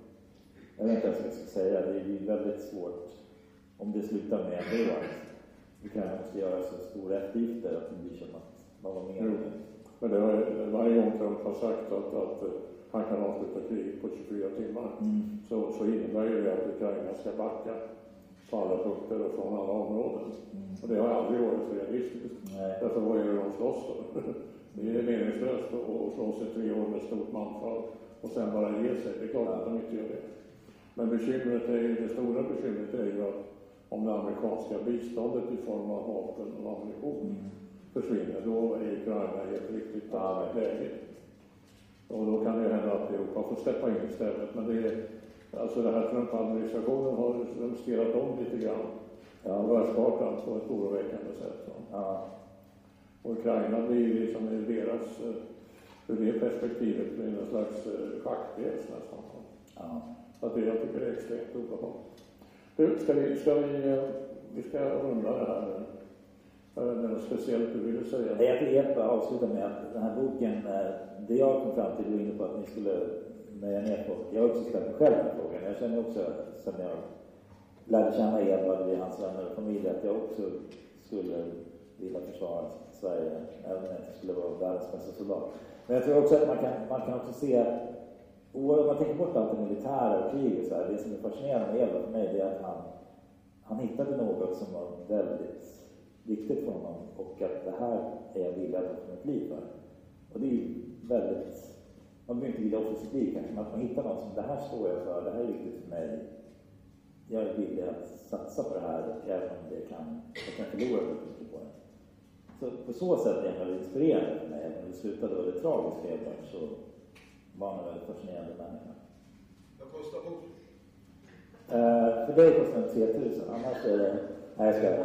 Speaker 3: jag vet inte vad jag ska säga, det är ju väldigt svårt om det slutar med ändå att vi kan måste göra så stora eftergifter att det blir som att man var med.
Speaker 1: Mm. Men det var, varje gång Trump har sagt att, att han kan avsluta kriget på tjugofyra timmar
Speaker 3: Mm.
Speaker 1: så, så innebär ju det att Ukraina ska backa på alla punkter och från alla områden.
Speaker 3: Mm.
Speaker 1: Och det har aldrig varit realistiskt.
Speaker 3: Nej.
Speaker 1: Därför vad är det de slåss för? Det är meningslöst att slåss i tre år med stort manfall och sen bara ge sig. Det är klart att de inte gör det. Men bekymret är ju, det stora bekymret är ju att om det amerikanska biståndet i form av vapen och ammunition
Speaker 3: Mm.
Speaker 1: försvinner, då är Ukraina helt riktigt
Speaker 3: Ja.
Speaker 1: i läge. Och då kan det hända att Europa får släppa in istället. Men det är, alltså den här Trump-administrationen har rumsterat om lite grann.
Speaker 3: Ja.
Speaker 1: Världskartan på ett oroväckande sätt. Så.
Speaker 3: Ja.
Speaker 1: Och Ukraina blir liksom i deras, ur det perspektivet, blir en slags schackpjäs nästan.
Speaker 3: Ja.
Speaker 1: Att det jag tycker är extremt obehagligt. Du, ska vi, ska vi, vi ska runda det här. Är det något speciellt du ville säga?
Speaker 3: Nej, jag vill bara avsluta med att den här boken, det jag kom fram till, var inne på att ni skulle nöja ner på. Jag har också ställt mig själv den frågan. Jag känner också, som jag lärde känna Edvard vid hans vänner och familj, att jag också skulle vilja försvara Sverige, även om jag inte skulle vara världens bästa soldat. Men jag tror också att man kan, man kan också se, om man tänker bort allt det militära och krig och så här, det som är fascinerande med Edvard för mig, det är att han, han hittade något som var väldigt viktigt för honom och att det här är jag villig att offra mitt liv för. Och det är ju väldigt, man behöver inte vilja offra sitt liv kanske, men att man hittar något som det här står jag för, det här är viktigt för mig. Jag är villig att satsa på det här även om det kan, jag kan förlora mycket på det. Så på så sätt är han väldigt inspirerande för mig. Även om det slutade och det tragiska Edvard så var han en väldigt fascinerande människa.
Speaker 4: Vad kostar boken?
Speaker 3: Uh, för dig kostar den tre tusen, annars är det... Nej, jag ska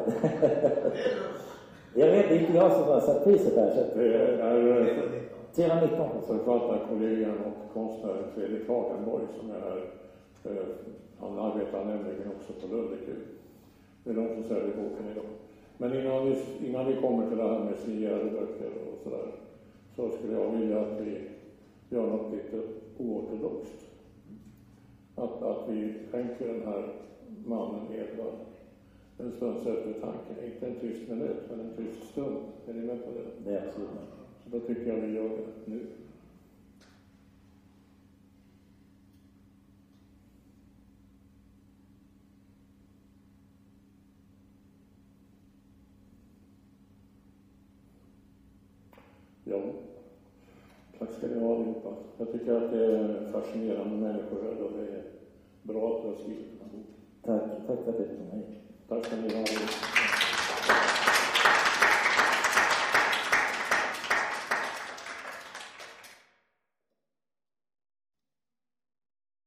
Speaker 3: jag vet, det är inte jag som har satt priset här. Så
Speaker 1: Det är
Speaker 3: trehundranitton.
Speaker 1: författarkollegan och konstnären Fredrik Hagenborg som är här. Eh, han arbetar nämligen också på Ludvig. Det är de som säljer boken idag. Men innan vi, innan vi kommer till det här med signerade böcker och sådär, så skulle jag vilja att vi gör något lite oortodoxt. Att, att vi skänker den här mannen Edvard en stunds eftertanke. Inte en tyst minut, men en tyst stund. Är ni med på det?
Speaker 3: Det är absolut.
Speaker 1: Så då tycker jag vi gör det nu. Ja, tack ska ni ha allihopa. Jag tycker att det är fascinerande människor och det är bra att du har skrivit den här boken.
Speaker 3: Tack, tack för att du tog mig.
Speaker 1: Tack ska ni ha.